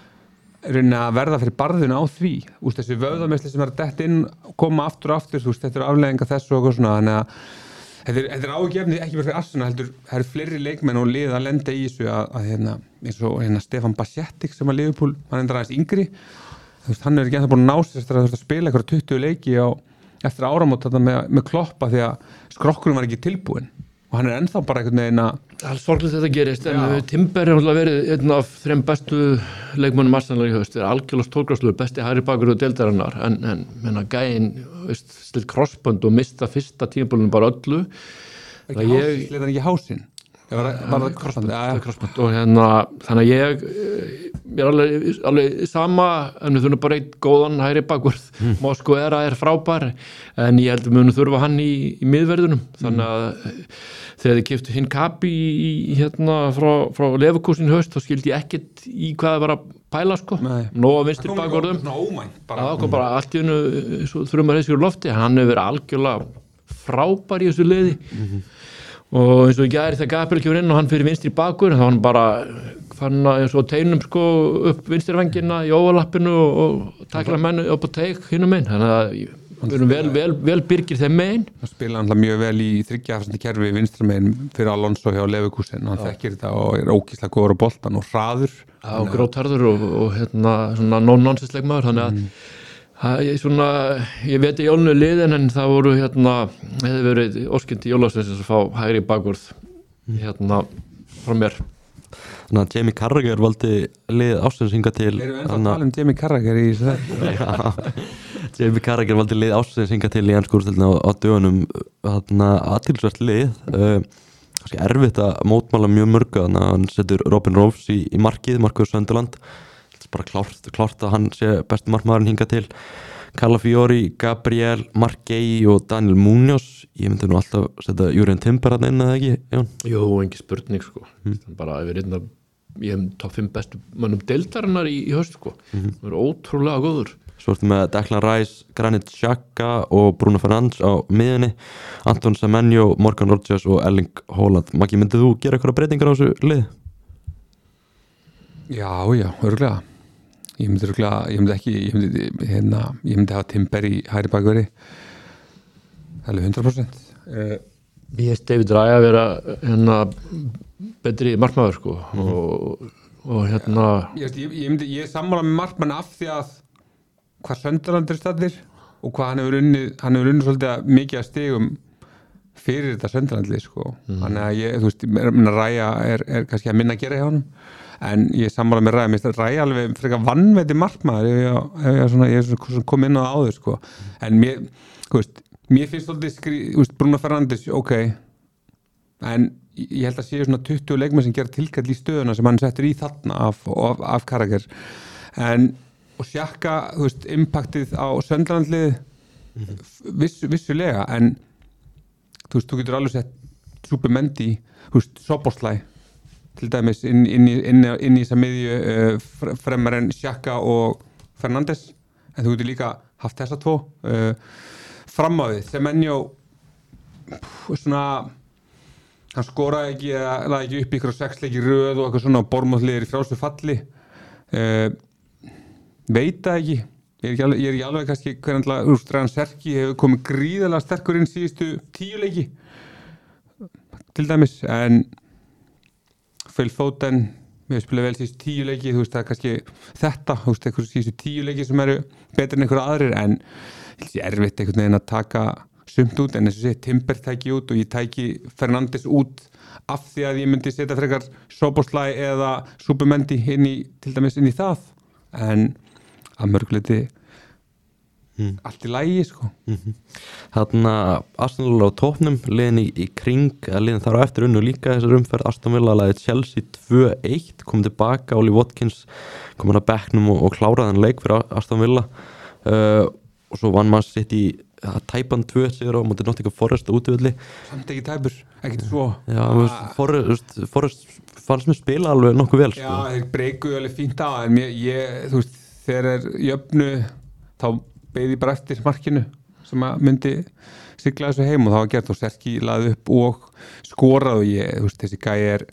reyna að verða fyrir barðuna á því úst, þessi vöðamessli sem er að detta inn koma aftur og aftur, úst, þetta er afleiðinga þessu og eitthvað svona, þannig að þetta er, þetta er ágefni ekki bara fyrir Arsenal heldur, það eru fleiri leikmenn og lið að lenda í þessu að, að hérna, eins og hérna Stefan Bajcetic sem að Liverpool, hann endur aðeins yngri veist, hann er ekki ennþá búin að ná sér eftir að spila eitthvað tuttugu leiki á, eftir áramót þetta með, með Kloppa því að skrokkurinn var ekki tilbúinn og hann er ennþá bara einhvern veginn að það er sorglega þetta gerist en Já. Timber hefur verið einn af þreim bestu leikmönnum Arsenal í haust, er algjörlega stórgræsluður besti hægri bakur og deildarinnar en, en menna gæinn, veist, stilt crossbönd og mista fyrsta tímabólinu bara öllu það er ekki hásinn, þetta er ekki hásinn það var bara crossbönd ja, crossbönd og hérna, þannig að ég ég er alveg, alveg sama en við þurfum bara einn góðan hægri bakurð mm. Mosko Era er frábær en ég held að við munum þurfa hann í, í miðverðunum þannig að mm. þegar þið keyptu hinn Kapi í, hérna frá, frá Leverkusen haust þá skildi ég ekkert í hvað það var að pæla sko nóg að vinstri bakurðum það kom bara allt í hennu þurfum að reysa úr lofti hann hefur verið algjörlega frábær í þessu liði mm-hmm. og eins og í gæri þegar Gabriel kemur inn og hann fyrir vinstri bakur þá hann bara fann að eins og teinum sko upp vinstri vengina í óvalappinu og, og takla menn upp á teik hinnum einn þannig að við erum vel, vel, vel byrgir þeim megin hann spila hann mjög vel í þriggja kerfi vinstri megin fyrir Alonso hjá Leverkusen hann þekkir þetta og er ógeðslega góður á boltan og hraður og grótharður og, og hérna svona non-nonsense leikmaður þannig að mm. Það, ég, svona, ég veit í jólunu liðin en það voru hérna hefði verið óskindi jólasveins að fá hægri bakvörð hérna frá mér Þannig að Jamie Carragher valdi lið ársins hinga til Erum við ennþá að tala um Jamie Carragher í þessu Jamie Carragher valdi lið ársins hinga til í ensku úrstildinni á, á dögunum þarna athyglisvert lið uh, kannski erfitt að mótmála mjög mörgu þannig að hann setur Robin Rose í, í markið, markið Sönderland bara klárt, klárt að hann sé besti markmaðurinn hinga til Calafiori, Gabriel, Marquei og Daniel Munoz ég myndi nú alltaf setja Jurgen Timber hann inn eða ekki, Jón? Jú, engi spurning sko mm. bara ef við reyna ég hef topp fimm bestu mönnum deildarinnar í, í höst sko mm-hmm. það er ótrúlega góður Svo ertu með Declan Rice, Granit Xhaka og Bruno Fernandes á miðunni Anton Semenyo, Morgan Rodgers og Erling Haaland Maggi, myndið þú gera eitthvað breytingar á þessu lið? Já, já, örgulega ég myndi örgulega, ég myndi ekki ég myndi, hérna, ég myndi hafa Timber í hægri bakveri alveg hundrað prósent uh, Ég veist David Raya að vera hérna betri markmaður sko mm. og, og hérna Ég, ég, ég myndi, ég er sammála með markmann af því að hvað Sönderland er staddir og hvað hann hefur unnið hann hefur unnið svolítið mikið að stigum fyrir þetta Sönderlandlið sko mm. þannig að ég, þú veist, Raya er, er kannski að minna að gera hjá honum en ég sammála með Raya, mér finnst Raya alveg frekar vannveti markmaður ef ég, ef ég, svona, ég er svona kom inn á það áður sko. en mér, þú veist, mér finnst alltaf skri, veist, Bruno Fernandes, ok en ég held að séu svona tuttugu leikmenn sem gera tilkall í stöðuna sem hann settur í þarna af, af, af Carragher en og Xhaka, þú veist, impactið á Sönderlandlið mm-hmm. viss, vissulega en þú veist, þú getur alveg sett Supermendi, þú veist, Soboslai til dæmis inn, inn, inn, inn í þessa miðju uh, fremar en Xhaka og Fernandes en þú getur líka haft þessa tvo uh, fram á því Semenyo svona hann skoraði ekki eða laði ekki upp ykkur á sex leiki röð og eitthvað svona bormóðliðir í frjálsu falli uh, veit það ekki ég er ekki alveg, ég er ekki alveg kannski hvernig Úrstræðan Serki hefur komið gríðalega sterkur inn síðustu tíu leiki til dæmis en Phil Foden, við spilum vel síðustu tíu leiki, þú veist það er kannski þetta, þú veist eitthvað síðustu tíu leiki sem eru betur en einhverja aðrir en ég er erfitt einhvern veginn að taka sumt út en eins og sé Timber tæki út og ég tæki Fernandes út af því að ég myndi setja frekar Soboslai eða Supermendi inn í, til dæmis inn í það en að mörgleiti mm. allt í lagi sko mm-hmm. Þarna Arsenal á tópnum liðin í, í kring, liðin þar á eftir unnu líka þessar umferð, Aston Villa laði Chelsea tvö eitt, kom tilbaka Oli Watkins kom hann að bekknum og, og kláraði hann leik fyrir Aston Villa uh, og svo vann Man City ja, tæpan tvö sigur á móti Nottingham Forest útivelli. Samt ekki tæpur, ekkert svo Já, ah. Forest, Forest fannst mér spila alveg nokkuð vel sko. Já, þeir breykuðu alveg fínt á en ég, ég, þú veist, þegar er jöfnu þá beið ég bara eftir markinu sem að myndi sigla þessu heim og það var gert og Serki laði upp og skorað og ég, þú veist, þessi gæi er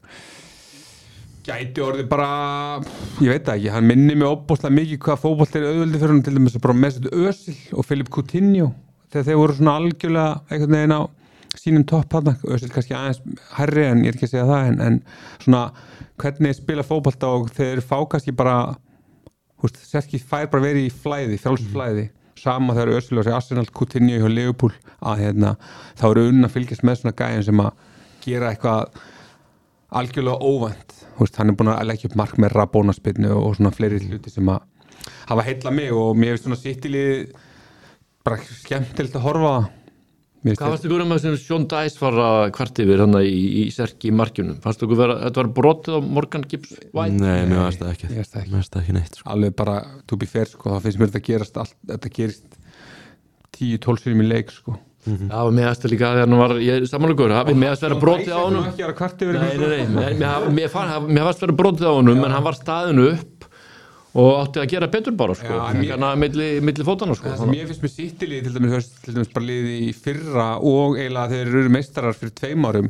gæti orðið bara ég veit það ekki, hann minni mig óbúslega mikið hvað fótbolti er auðveldi fyrir hann til dæmis bara Mesut Özil og Philippe Coutinho þegar þeir voru svona algjörlega einhvern veginn á sínum topp þarna, Özil kannski aðeins hærri en ég er ekki að segja það en, en svona hvernig spila fótbolta og þeir fá kannski bara þú veist, Serki fær bara verið í flæði, frjálsflæði sama þegar Özil og Arsenal, Coutinho hjá Liverpool að hérna, þá eru unna að fylgjast með svona gæjum sem að gera eitthvað algjörlega óvænt, þú veist, hann er búin að leggja upp mark með rabónaspinnu og svona fleiri hluti sem að hafa heillað mig og mér finnst svona sittilið bara skemmtilegt að horfa Hvað fannst ykkur um að sem Sean Dyche var að kvart yfir hann í, í Serki í markjunum? Fannst ykkur vera, þetta var brotið á Morgan Gibbs White? Nei, mér finnst það ekki Mér finnst það ekki. Mér finnst það ekki neitt sko. Alveg bara, to be fair, sko, þá finnst mér þetta gerast allt, þetta gerist tíu til tólf sinum í leik, sko Mm-hmm. Já, mér aðstu líka þegar hann var samanlegur, mér aðstu vera brotið á honum ekki að kvart yfir Nei, nei, nei, mér, mér, fann, mér aðstu vera brotið á honum en hann var staðinu upp og átti að gera betur bara sko, hann að milli, milli fótana sko. Mér finnst mér sýttilið til dæmis, til dæmis bara liði í fyrra og eiginlega þeir eru meistarar fyrir tveim árum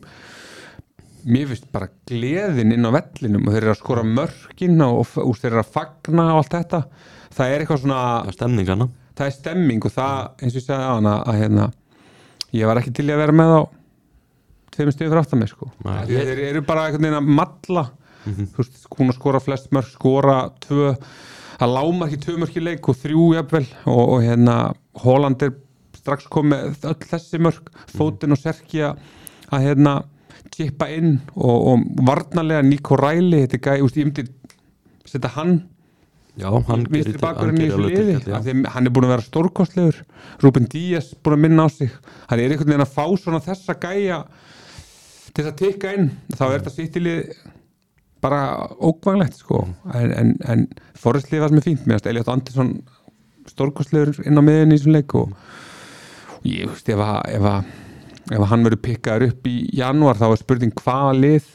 mér finnst bara gleðin inn á vellinum og þeir eru að skora mörkin og, og þeir eru að fagna og allt þetta það er eitthvað svona Það er stemning hana það er stemming og það, eins og ég sagði á hana að hérna ég var ekki til í að vera með á tveimur stöðu fyrir aftan mig sko Æ, þeir eru bara einhvern veginn að malla mm-hmm. þú veist, hún að skora flest mörk skora tvö, að láma ekki tvö mörk í leik og þrjú jafnvel og, og hérna, Holland er strax komið öll þessi mörk Foden og Serki að hérna chippa inn og, og varnarlega Nico Riley, þetta er gæi, þú veist, ég myndi setja hann Já, hann vinstri bakverðin í þessu liði ja. Hann er búin að vera stórkostlegur Ruben Díaz búin að minna á sig hann er einhvern veginn að fá svona þessa gæja til þess að tikka inn þá er þetta sittilið bara ókvæmlegt sko en, en, en Forrestlið var sem er fínt mér Elliot Anderson stórkostlegur inn á miðinni í þessum leik og, og ég veist ef að, ef að, ef að hann verður pikkaður upp í janúar þá er spurning hvaða lið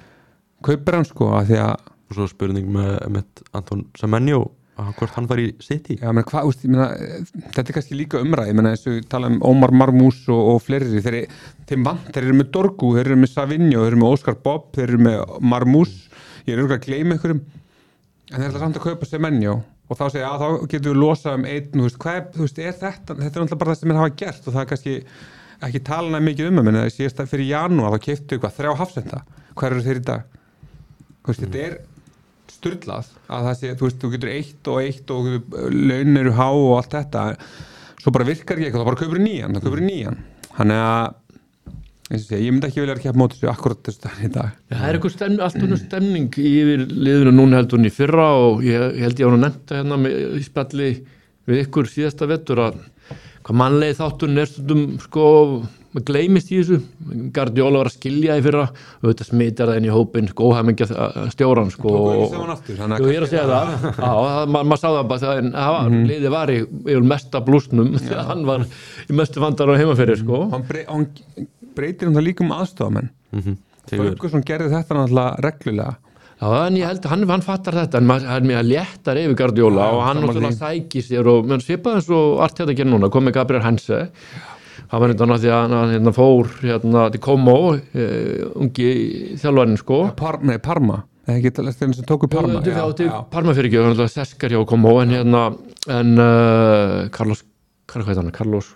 kaupir hann sko að því að og svo spurning með, með Anton Semenyo hvort hann var í City Já, menn, hva, úst, meina, þetta er kannski líka umræð ég meina eins og tala um Omar Marmús og, og fleiri þeir, þeir, vant, þeir eru með Dorgu þeir eru með Savinho, þeir eru með Óskar Bob þeir eru með Marmús ég er auðvitað að gleyma ykkurum en þeir ætla samt að kaupa Semenyo og þá segja að þá getum við losað um einn þú veist, hvað þú veist, er þetta þetta er náttúrulega bara það sem þeir hafa gert og það er kannski ekki talað mikið um að síðast að fyrir janúar þá keyptu ykkur þrjá hafsenda hver eru þeir í dag þú veist, þetta er sturlað að það sé, þú veist, þú getur eitt og eitt og laun eru há og allt þetta svo bara virkar ekki eitthvað, þá bara kaupir nýjan þá kaupir nýjan, þannig að eins og sé, ég myndi ekki vilja að keppa móti þessu akkurat þessu dag í dag ja, Það er eitthvað stemning, allt unnur stemning yfir liðinu núna heldur hún í fyrra og ég, ég held ég á hún að nefnta hérna með, í spjalli við ykkur síðasta vettur að hvað mannlegi þátturinn er stundum sko, maður gleymist í þessu Guardiola var að skilja í fyrra og þetta smitar það inn í hópin, sko, óhæmingja stjóran, sko og ég er að segja það, já, maður sá það bara það, en það var, liðið var í, í mesta blúsnum, þegar hann var í mestu vandar á heimaferði, sko Hann, brey, hann breytir um það líka um aðstofamenn mm-hmm. Ferguson gerði þetta náttúrulega reglulega Já, en ég held, hann, hann fattar þetta en maður er mjög léttar yfir Guardiola ja, og hann náttúrulega sækir sér og menn svipaði eins og allt þetta að gera núna, kom með Gabriel Hense hann var hérna því að hann hérna, fór hérna til Como uh, ungi þjálfarinn sko Par, Nei, Parma, ekki það sem tóku Parma Já, já, já. Parma fyrir ekki, hann var seskar hjá Como en hérna, en uh, Carlos, hvað er hann, Carlos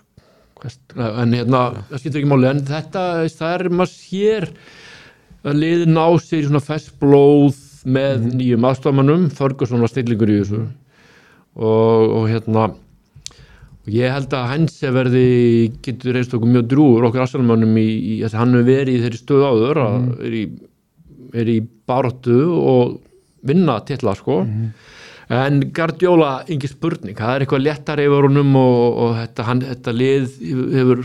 en hérna, það skiptir ekki máli en þetta, það er maður sér að liði ná sér í svona festblóð með mm. nýjum aðstofamönnum Ferguson var snillingur í þessu og, og hérna og ég held að Hense verði getur reynst okkur mjög drúgur okkur aðstofamönnum í, í að hann hefur verið í þeirri stöðu áður að mm. er, í, er í baráttu og vinna titla sko mm. en Guardiola, engi spurning það er eitthvað léttar yfir honum og, og þetta, hann, þetta lið hefur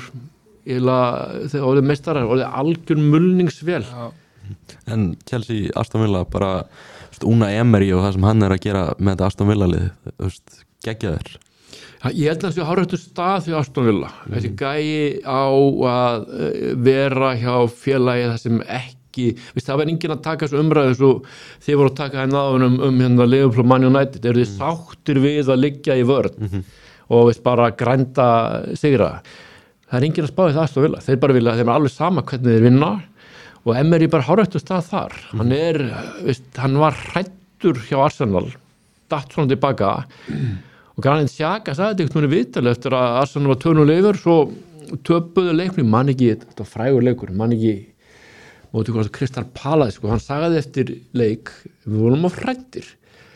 þegar orðið meistarar orðið algjör mulningsvel Já En Chelsea, Aston Villa bara Una Emery og það sem hann er að gera með þetta Aston Villa lið geggjaður Ég held að þessi hárrættu stað fyrir Aston Villa. Mm. Þessi gæi á að vera hjá félagi það sem ekki, viðst, það var enginn að taka þessu umræðu svo þið voru að taka hérna áður um, um hérna Liverpool Man United. Eru þið mm. sáttir við að liggja í vörn mm-hmm. og viðst, bara grænda sigra? Það er enginn að spá í það Aston Villa. Þeir bara vilja, þeir er alveg sama hvernig þeir vinna og Emery bara hárrættu stað þar. Mm. Hann er, viðst, hann var hræddur hjá Arsenal, datt svona tilbaka mm. og Granit Xhaka sagði þetta einhvern veginn viðtal eftir að Arsenal var tvö núll yfir svo töpuðu leiknum, mann ekki þetta var frægur leikur, mann ekki móti hvað Crystal Palace, sko, hann sagði eftir leik, við vorum á hræddir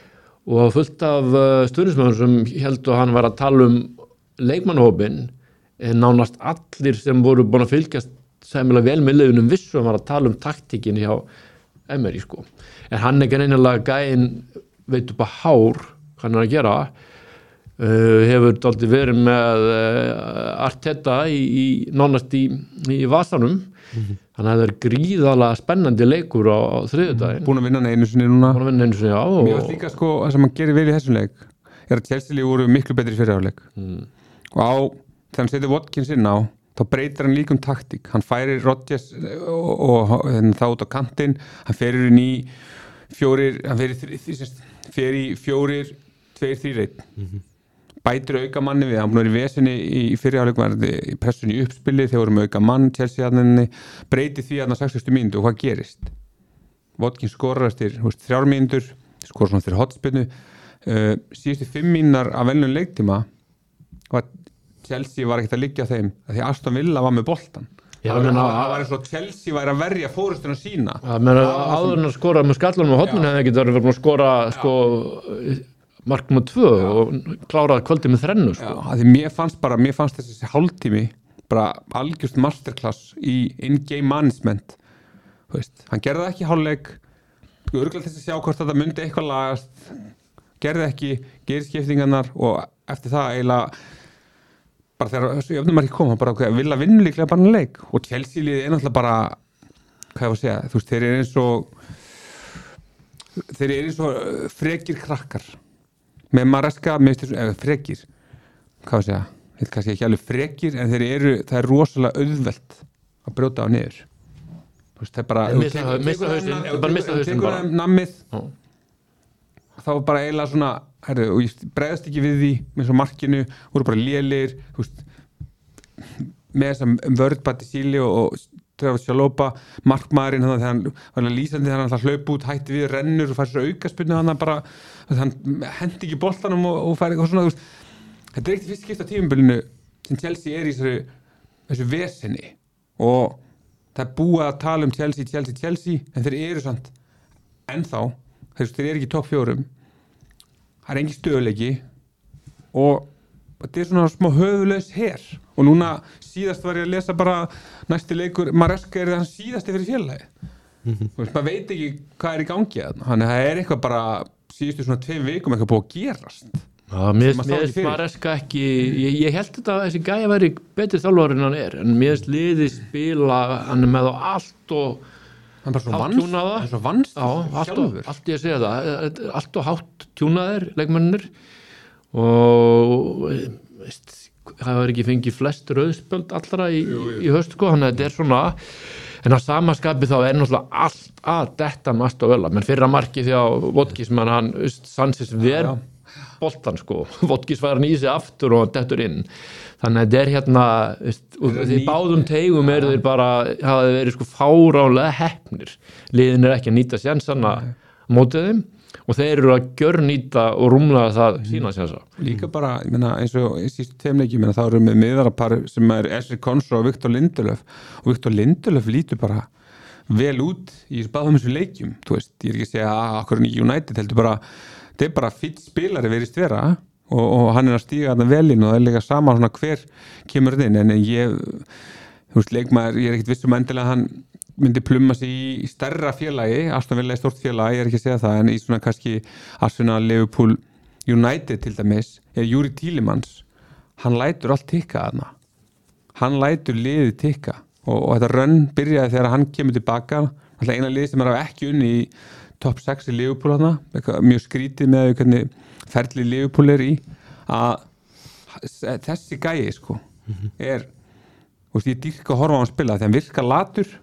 og fullt af uh, stuðningsmönnum sem heldur að hann var að tala um leikmannahópinn en nánast allir sem voru búin að fylgjast sæmilega vel með liðunum vissu að hann var að tala um taktíkin hjá Emery, sko, en hann er ekki reynilega gæinn veit upp að hár hvað hann er að gera Uh, hefur dálítið verið með uh, Arteta í, í nánast í, í vasanum mm-hmm. þannig að það er gríðalega spennandi leikur á, á þriðjudaginn. Búin að vinna einu sinni núna. Búin að vinna einu sinni, já. Og... Mér varst líka sko, það sem hann gerir vel í þessum leik er að Chelsea voru miklu betri fyrir áleik mm. og á, þegar hann setur Watkins inn á, þá breytir hann líka um taktík. Hann færir Rodgers og, og, og þá út á kantinn, hann ferir inn í fjórir, hann ferir í fjórir, tveir, þrír, einn. Mm-hmm. Bætir auka manni við, hann búin að vera í vesinni í fyrirháleik í pressunni í uppspili þegar vorum auka mann, Chelsea aðninni breyti því aðna sextíu mínútu og hvað gerist? Watkins skorar eftir þrjár mínútur, skorar svona fyrir hotspinnu uh, síðustu fimm mínar af venlun leiktíma og Chelsea var ekkert að liggja þeim því Aston Villa var með boltan. Já, það var eins og Chelsea væri að verja fórustuna sína. Það meina áður en að skora með skallunum og hotninu hefði ekki verið að skora sko mark nummer tvö og kláraði kvöldi með þrennu sko. Já, því mér fannst bara, mér fannst þessi hálftími bara algjörst masterclass í in-game management, þú veist, hann gerði ekki hálfleik, örgulega þess að sjá hvort þetta myndi eitthvað lagast, gerði ekki, gerði skiptingarnar og eftir það eiginlega bara þegar þessu öfnum ekki koma, bara okay, vilja vinna líklega bara en leik og Chelsea liði einhverja bara, hvað ég var að segja, þú veist, þeir eru eins og þeir eru eins og frekir krakkar með Maresca, með þessu frekir hvað að segja, þetta kannski ekki alveg frekir en þeir eru, það er rosalega auðvelt að brjóta á niður þú veist, það er bara missa hausinn, bara missa hausinn bara nammið þá bara eiginlega svona, herru, og ég bregðast ekki við því með svo markinu, voru bara lélir þú veist með þessam vörðbætti síli og, og Trevor Chalobah, markmaðurinn þannig að hann var lýsandi þegar hann alltaf hlaup út hætti við, rennur og fær svo aukaspinnu hann bara, hann hendi ekki boltanum og, og fær eitthvað svona, þú veist þetta er ekkert fyrst skipta tímabilinu sem Chelsea er í þessu, þessu vesenni og það er búið að tala um Chelsea, Chelsea, Chelsea en þeir eru samt ennþá þeir, þeir eru ekki í topp fjórum það er engin stöðuleiki og þetta er svona smá höfuðlaus her og núna síðast var ég að lesa bara næsti leikur, Maresca er það hann síðasti fyrir félagi mm-hmm. þú veist, maður veit ekki hvað er í gangi þannig að það er eitthvað bara síðustu svona tveim vikum eitthvað búið að gerast Já, mér finnst Maresca ekki ég, ég held þetta að þessi gæja væri betri þjálfari en hann er, en mér finnst liðið spila, hann er með á allt og hann er bara svo vannst sjálfur allt ég að segja það, allt og hátt tjúnaðir leikmennir og veist, það var ekki fengið flest rauðspöld allra í, jú, jú. í höst sko, þannig að þetta er svona en að samaskapi þá er náttúrulega allt að detta með Aston Villa, menn fyrra markið því á Watkins, menn hann Sanchez ver boltan sko, Watkins var hann í sig aftur og dettur inn þannig að þetta er hérna veist, og því báðum tegum eru þeir bara hafa verið sko fáránlega heppnir liðin er ekki að nýta sjansana mótið þeim og þeir eru að gjörnýta og rúmlega það sína sjansa. Líka bara, ég meina, eins og í sístu tveimleiki, ég meina, þá erum við miðarapar sem er Ezri Konsa og Victor Lindelöf og Victor Lindelöf lítur bara vel út í báðum þessu leikjum, þú veist, ég er ekki að segja að okkur í United heldur bara, þetta er bara fýtt spilari verið stverra og, og hann er að stíga þarna vel inn og það er líka sama svona hver kemur inn, en ég, þú veist, leikmaður, ég er ekkit viss um endilega að hann myndi plumma sig í stærra félagi Aston Villa er stort félagi, ég er ekki að segja það en í svona kannski Arsenal, Liverpool United til dæmis, er Júri Tílemans hann lætur allt tikka þarna hann lætur liðið tikka og, og þetta rönn byrjaði þegar hann kemur tilbaka, alltaf eina lið sem er ekki unni í topp sex í Liverpool þarna, mjög skrítið með hvernig ferli Liverpool er í að þessi gæi sko er, þú veist, ég dýrka að horfa á hann spila þegar hann virkar latur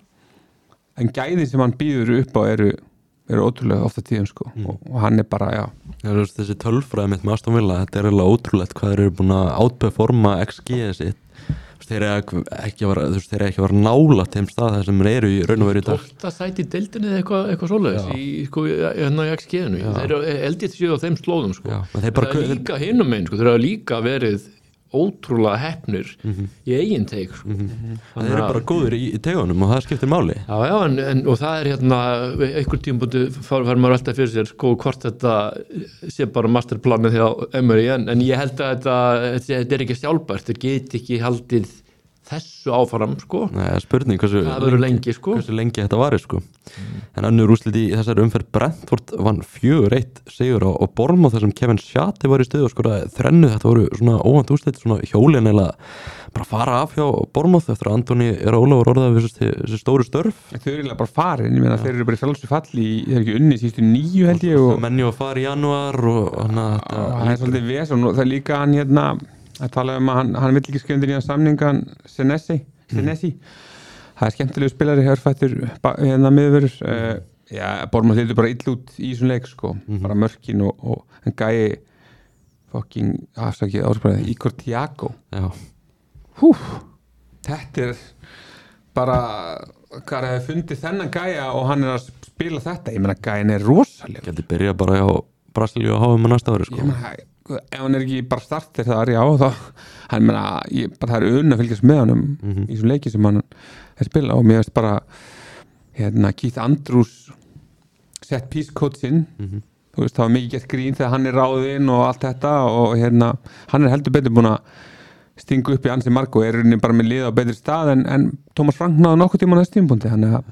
en gæðin sem hann býður upp á eru, eru ótrúlega ofta tíðum sko mm. og, og hann er bara, já Já, þú veist, þessi tölfræði mitt með Aston Villa, þetta er eiginlega ótrúlegt hvað þeir eru búin að outperforma X G sitt. Þú veist, þeir eru ekki að vera, þú veist, þeir eru ekki að vera nálægt þeim stað þar sem þeir eru í raun og veru í dag. tólfta sæti í deildinni eða eitthvað, eitthvað svoleiðis í, sko, hérna í X G-inu. Þeir eru eldið séu á þeim slóðum, sko. Já, þeir bara, það er líka hinum einn, sko, þeir eru líka verið ótrúlega heppnir mm-hmm. í eigin teik sko. mm-hmm. þeir eru bara góður í, í tegunum og það skiptir máli já, já, en, en, og það er hérna einhver tímabúti fær maður alltaf fyrir sér sko, hvort þetta sé bara masterplanið hjá Emery en, en ég held að þetta, þetta er ekki sjálfbært þetta get ekki haldið þessu áfram sko. Nei, spurning hversu lengi, lengi, sko. hversu lengi þetta var sko. mm. en önnur úrslit í þessari umferð Brentford vann fjögur eitt sigur á, á Bournemouth þar sem Kevin Shatti var í stuð og skoraði þrennu, þetta voru svona óvænt úrslit svona hjólin eða bara fara af hjá Bournemouth eftir að Antoni er Ólafur orðað við þessi stóru störf þau eru eiginlega bara farin, ég meina ja. Þeir eru bara í frjálsu falli þeir eru ekki unni sístu nýju held ég og menni að fara í janúar og hana, þetta, það er svolítið vesen og það er líka hann hérna að tala um að hann, hann vill ekki skrifa undir nýjan samningan Senesi, Senesi. Mm. það er skemmtilegu spilari hörfættur hérna miðurverður uh, já, Bournemouth litur bara ill út í þessum leik sko, mm-hmm. bara mörkin og, og en gæi fucking afsakið áspræði, Ígor Tiago já hú, þetta er bara hvað hefur fundið þennan gæja og hann er að spila þetta, ég meina gæin er rosalega geti byrja bara hjá Brasilíu og háum að næsta ári sko. Ég meina, ef hann er ekki bara startir þar, já, þá hann meina, ég, bara það er unn að fylgjast með hann um, mm-hmm. í þessum leiki sem hann er spila og mér veist bara hérna, Keith Andrews set piece coachinn mm-hmm. þú veist, það var mikið gett grín þegar hann er ráðinn og allt þetta og hérna, hann er heldur betur búin að stingu upp í ansi marg og er rauninni bara með lið á betri stað en, en Thomas Frank náði nokkuð tíma á þessu tímapunkti þannig að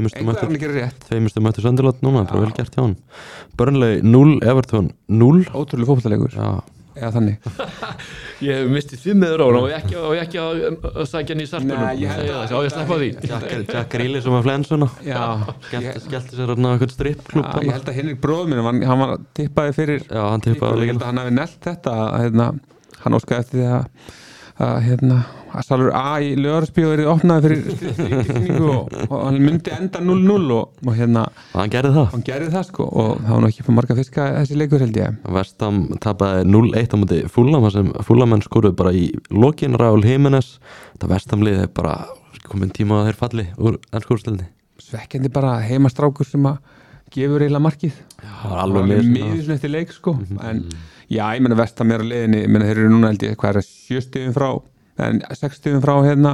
tveimustu mættur Sunderland núna, bara vel gert hjá hann Burnley núll, Everton núll ótrúlega fótboltalegur eða þannig ég hef mistið fimm meður ára og ég ekki, og ég ekki að, að sækja nýja sarpunum Nei, ég held að það ég sleppa því Jack, Jack Grealish sem var flensuna skellti sér hérna eitthvað strippklúb ég held að Henrik bróður minn hann, hann var tippaði fyrir já, hann tippaði ég held að hann hafi nelt þetta hérna, hann óskaði eftir því að að hérna að Salur A í Laugarnesbíó verið opnaði fyrir stíkingu og, og hann myndi enda núll núll og, og hérna hann gerði það hann gerði það sko og það var nú ekki fyrir marga fiska þessi leikur held ég West Ham tapaði núll eitt á móti Fulham sem Fulhamenn skoruðu bara í lokin Raúl Jiménez þetta West Ham liðið bara komin tíma að þeir falli úr ensku úrslitinni svekkjandi bara heimastrákur sem að gefur eiginlega markið já, alveg miður eftir leik sko mm-hmm. en já, ég meina West Ham er á leiðinni ég meina þeir eru núna held ég, hvað er það, sjö stigum frá en sex stigum frá hérna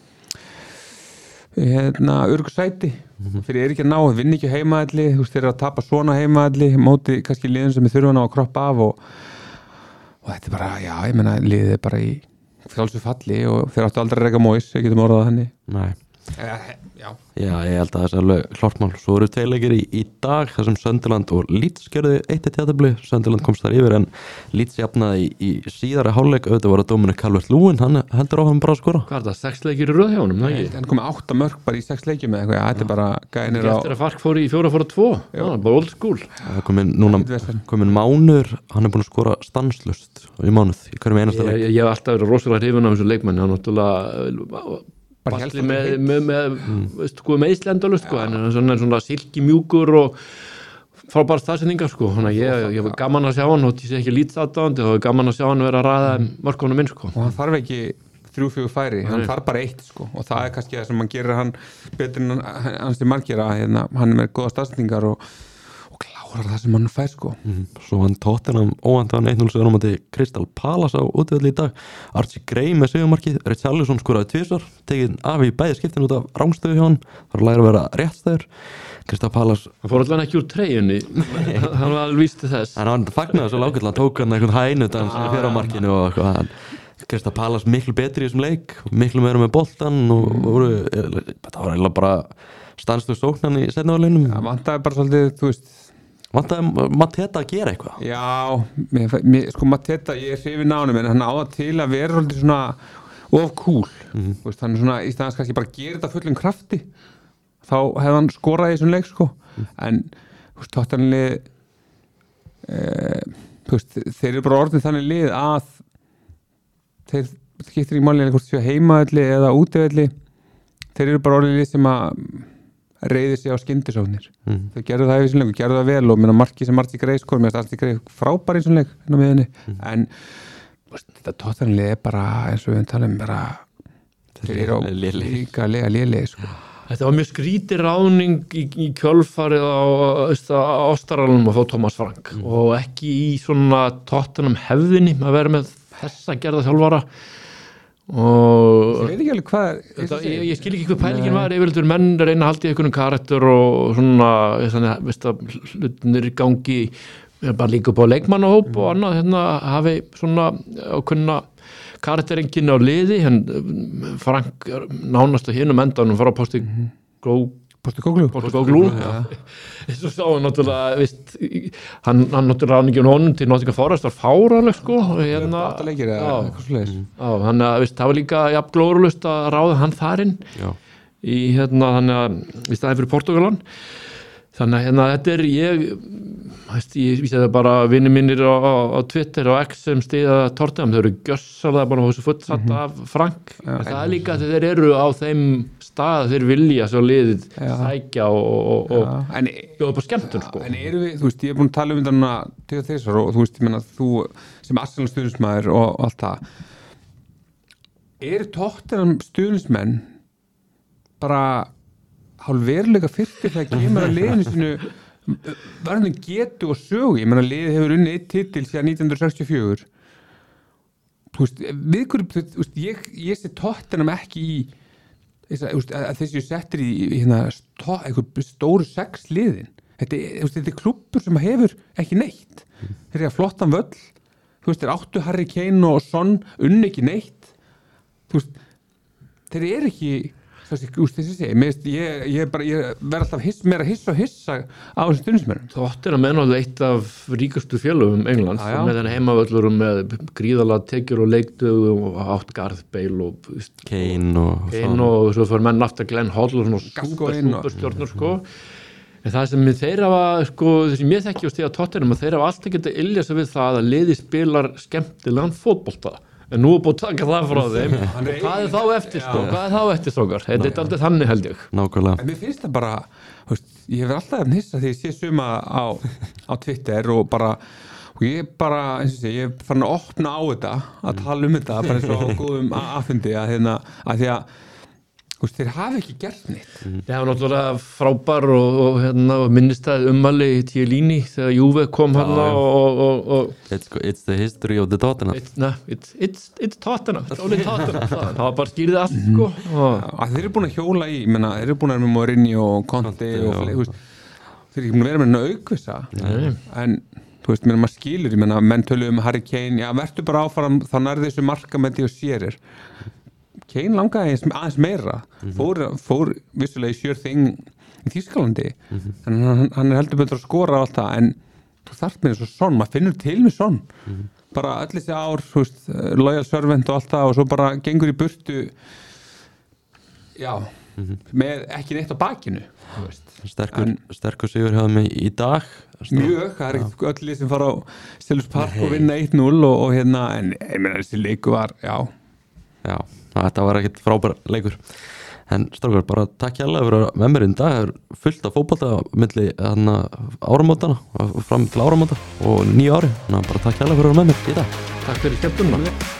hérna örgursæti mm-hmm. fyrir er ekki að ná, vinn ekki heimaðalli þú veist, þeir eru að tapa svona heimaðalli móti kannski liðin sem við þurfum að kroppa af og, og þetta er bara, já, ég meina liðið er bara í frjálsu falli og þeir áttu aldrei að reka móis, ég getum orðað þannig Nei Já, já. Já, ég held að það er alveg klártmál svo eru tveir í, í dag þar sem Sunderland og Leeds gerði eitt eitt jafntefli Sunderland komst þar yfir en Leeds jafnaði í, í síðari hálfleik auðvitað var að Dominic Calvert-Lewin hann heldur áfram bara að skora hvað er það, sex leikir í röð hjá honum? Hann kom með átta mörk bara í sex leikjum eða eitthvað, þetta er bara gænir á eftir að Fark fór í fjóra fóra tvo það er bara old school það komin, núna, komin mánuður, hann er búin að skora stanslust í mánuð í hverjum einasta leik ég, ég hef alltaf verið rosalega hrifinn af þessu leikmanni hann náttúrulega Bastli með, með, með, mm. sko, með Íslendalust sko, en svona, svona silki mjúkur og fá bara staðsendingar sko, þannig að ég, ég var gaman að sjá hann og ég sé ekki lítið aðdáðandi þá var gaman að sjá hann vera að ræða mörkunum minn sko. Og hann þarf ekki þrjú fjögur færi, hann þarf bara eitt sko og það er kannski það sem hann gerir hann betur en hans til margir að hérna, hann er með góða staðsendingar og klárar það sem hann fær sko mm. Svo hann Tottenham óvandaðan eitt núll sigur á móti Crystal Palace á útivelli í dag Archie Gray með sigurmarkið Richarlison skoraði tvisvar tekið af í bæði skiptin út af rángstöðu hjá hann þar læra að vera réttstæður Crystal Palace hann fór allan ekki úr treyjunni hann var alveg víst til þess en hann fagnaði svo lágætla hann tók hann einhvern hænudans ah, fyrir á markinu og eitthvað Crystal Palace miklu betri í þessum leik miklu meira með boltan og voru það var eiginlega bara stanstu sóknan í seinniháleiknum það vantaði bara svolítið, þú veist vantaði Mateta að gera eitthvað já, mér, mér, sko Mateta ég er hrifinn á honum en hann á það til að vera svolítið svona of cool mm-hmm. veist, hann er svona, í staðans kannski bara gera þetta fullum krafti þá hefði hann skorað í þessum leik sko mm. en þú veist, tóttanlið e, þú veist, þeir eru bara orðin þannig lið að þeir skiptir í máli hvort séu heimavelli eða útivelli, þeir eru bara orðið sem að reiðir sig á skyndisóknir mm. þau gerðu það yfir sinleik og gerðu það vel og minna marki sem Arti Grey skor, mér finnst Arti Grey frábær í sinleik mm. en veist, þetta tóttanlega er bara eins og við talum bara þeir eru á líka lega léli sko. Þetta var mjög skrítið ráðning í, í kjölfarið á Ástaralunum að fá Thomas Frank mm. og ekki í svona tóttanum hefðinni að vera með þessa gerða þjálfara og ég veit ekki alveg hvað þetta, ég, ég skil ekki hvað pælingin var yfirleitur menn reyna að halda í einhvern karakter og svona þannig, veist að hlutinir gangi bara líka upp á leikmannahóp mm. og annað hérna hafi svona ákveðna karakterengin á liði en Frank nánast að hinum endanum fara á posti mm. Postikoglu Postikoglu svo sá hann náttúrulega vist, hann, hann náttúrulega ráðningin honum til Nottingham Forest var fáraleg sko hérna, leikir, á, á, hann að vist, það var líka jafn glórulust að ráða hann þarinn í hérna hann að við staðið fyrir Portugalan þannig að hérna þetta er ég veist, ég vísi það bara vinni mínir á, á, á Twitter og X sem stiða Tottenham, þau eru gjössalega bara þessu fullsatt mm -hmm. af Frank ja, það er líka að þeir eru á þeim stað þeir vilja svo liðið ja. sækja og, og, og bjóða upp á skemmtun sko. En eru við, þú veist, ég er búin að tala um þetta til þessar og þú veist, ég menna þú sem Arsenal stuðnismæður og allt það eru Tottenham stuðnismenn bara hálf veruleika fyrti þegar kemur að liðinu sinu varðin getu og sögu, ég menna liðið hefur unnið eitt titil síðan nítján hundruð sextíu og fjögur þú veist, við hverju þú veist, ég, ég sé Tottenham ekki í þess að, að þessi settir í, í hérna, stó, einhver stóru sex liðin þetta, þetta er klubbur sem hefur ekki neitt þeir eru að flottan völl þú veist, þeir áttu Harry Kane og Son unni ekki neitt þú veist, þeir eru ekki Þessi, ég, ég, ég, bara, ég verð alltaf hiss, meira hiss og hissa á þessum stuðnismönnum Tottenham er náttúrulega eitt af ríkastu félögum Englands já, já. með þennan heimavöllurum með gríðalega tekjur og leikdögum og átt Gareth Bale og Kane og, Kane og svo fyrir menn aftur Glenn Hoddle og super, super stjórnur sko. en það sem þeir hafa sko, það sem ég þekki og stiga Tottenham þeir hafa alltaf getið ilja sig við það að liði spilar skemmtilegan fótbolta en nú er búin að taka það frá þeim og hvað er þá eftir sko, hvað er þá eftir strókar þetta er aldrei þannig held ég nákvæmlega en mér finnst það bara, veist, ég hefur alltaf að nissa því ég sé suma á, á Twitter og bara og ég bara, eins og sé, ég er farin að opna á þetta að tala um þetta bara eins og á góðum affundi að, hérna, að því að veist, þeir hafa ekki gert neitt það var náttúrulega frábær og, og hérna, minnistæð ummæli í Tielini þegar Juve kom hann og, og, og it's, it's the history of the Tottenham it's, no, it's, it's, it's Tottenham Tottenham það var bara skýrðið allt sko. að þeir eru búin að hjóla í menna, þeir eru búin að vera með Mourinho og Conte og, og, og, og þeir eru ekki búin að vera með henni aukvisa en þú veist, menna, maður skilur ég menna, menn töluðu um Harry Kane já, verður bara áfram, þá nærði þessu markamæti og sérir Kane langaði aðeins meira mm -hmm. fór, fór vissulega í sure thing í Þýskalandi mm -hmm. en hann, hann er heldur betur að skora á allt það en þú þarft með þessu Son, maður finnur til með Son mm -hmm. bara öll þessi ár veist, loyal servant og allt það og svo bara gengur í burtu já mm -hmm. með ekki neitt á bakinu sterkur, en, sterkur sigur hefði mig í dag mjög, það er ekkert öll lið sem fara á Selhurst Park og vinna eitt núll og, og hérna, en ég meina þessi leiku var já já þetta var ekkert frábær leikur en strákar, bara takk hérlega fyrir að með mér í dag er fullt af fótbolta milli áramótana fram til áramóta og nýju ári, þannig að bara takk hérlega fyrir að með mér í dag Takk fyrir skemmtunum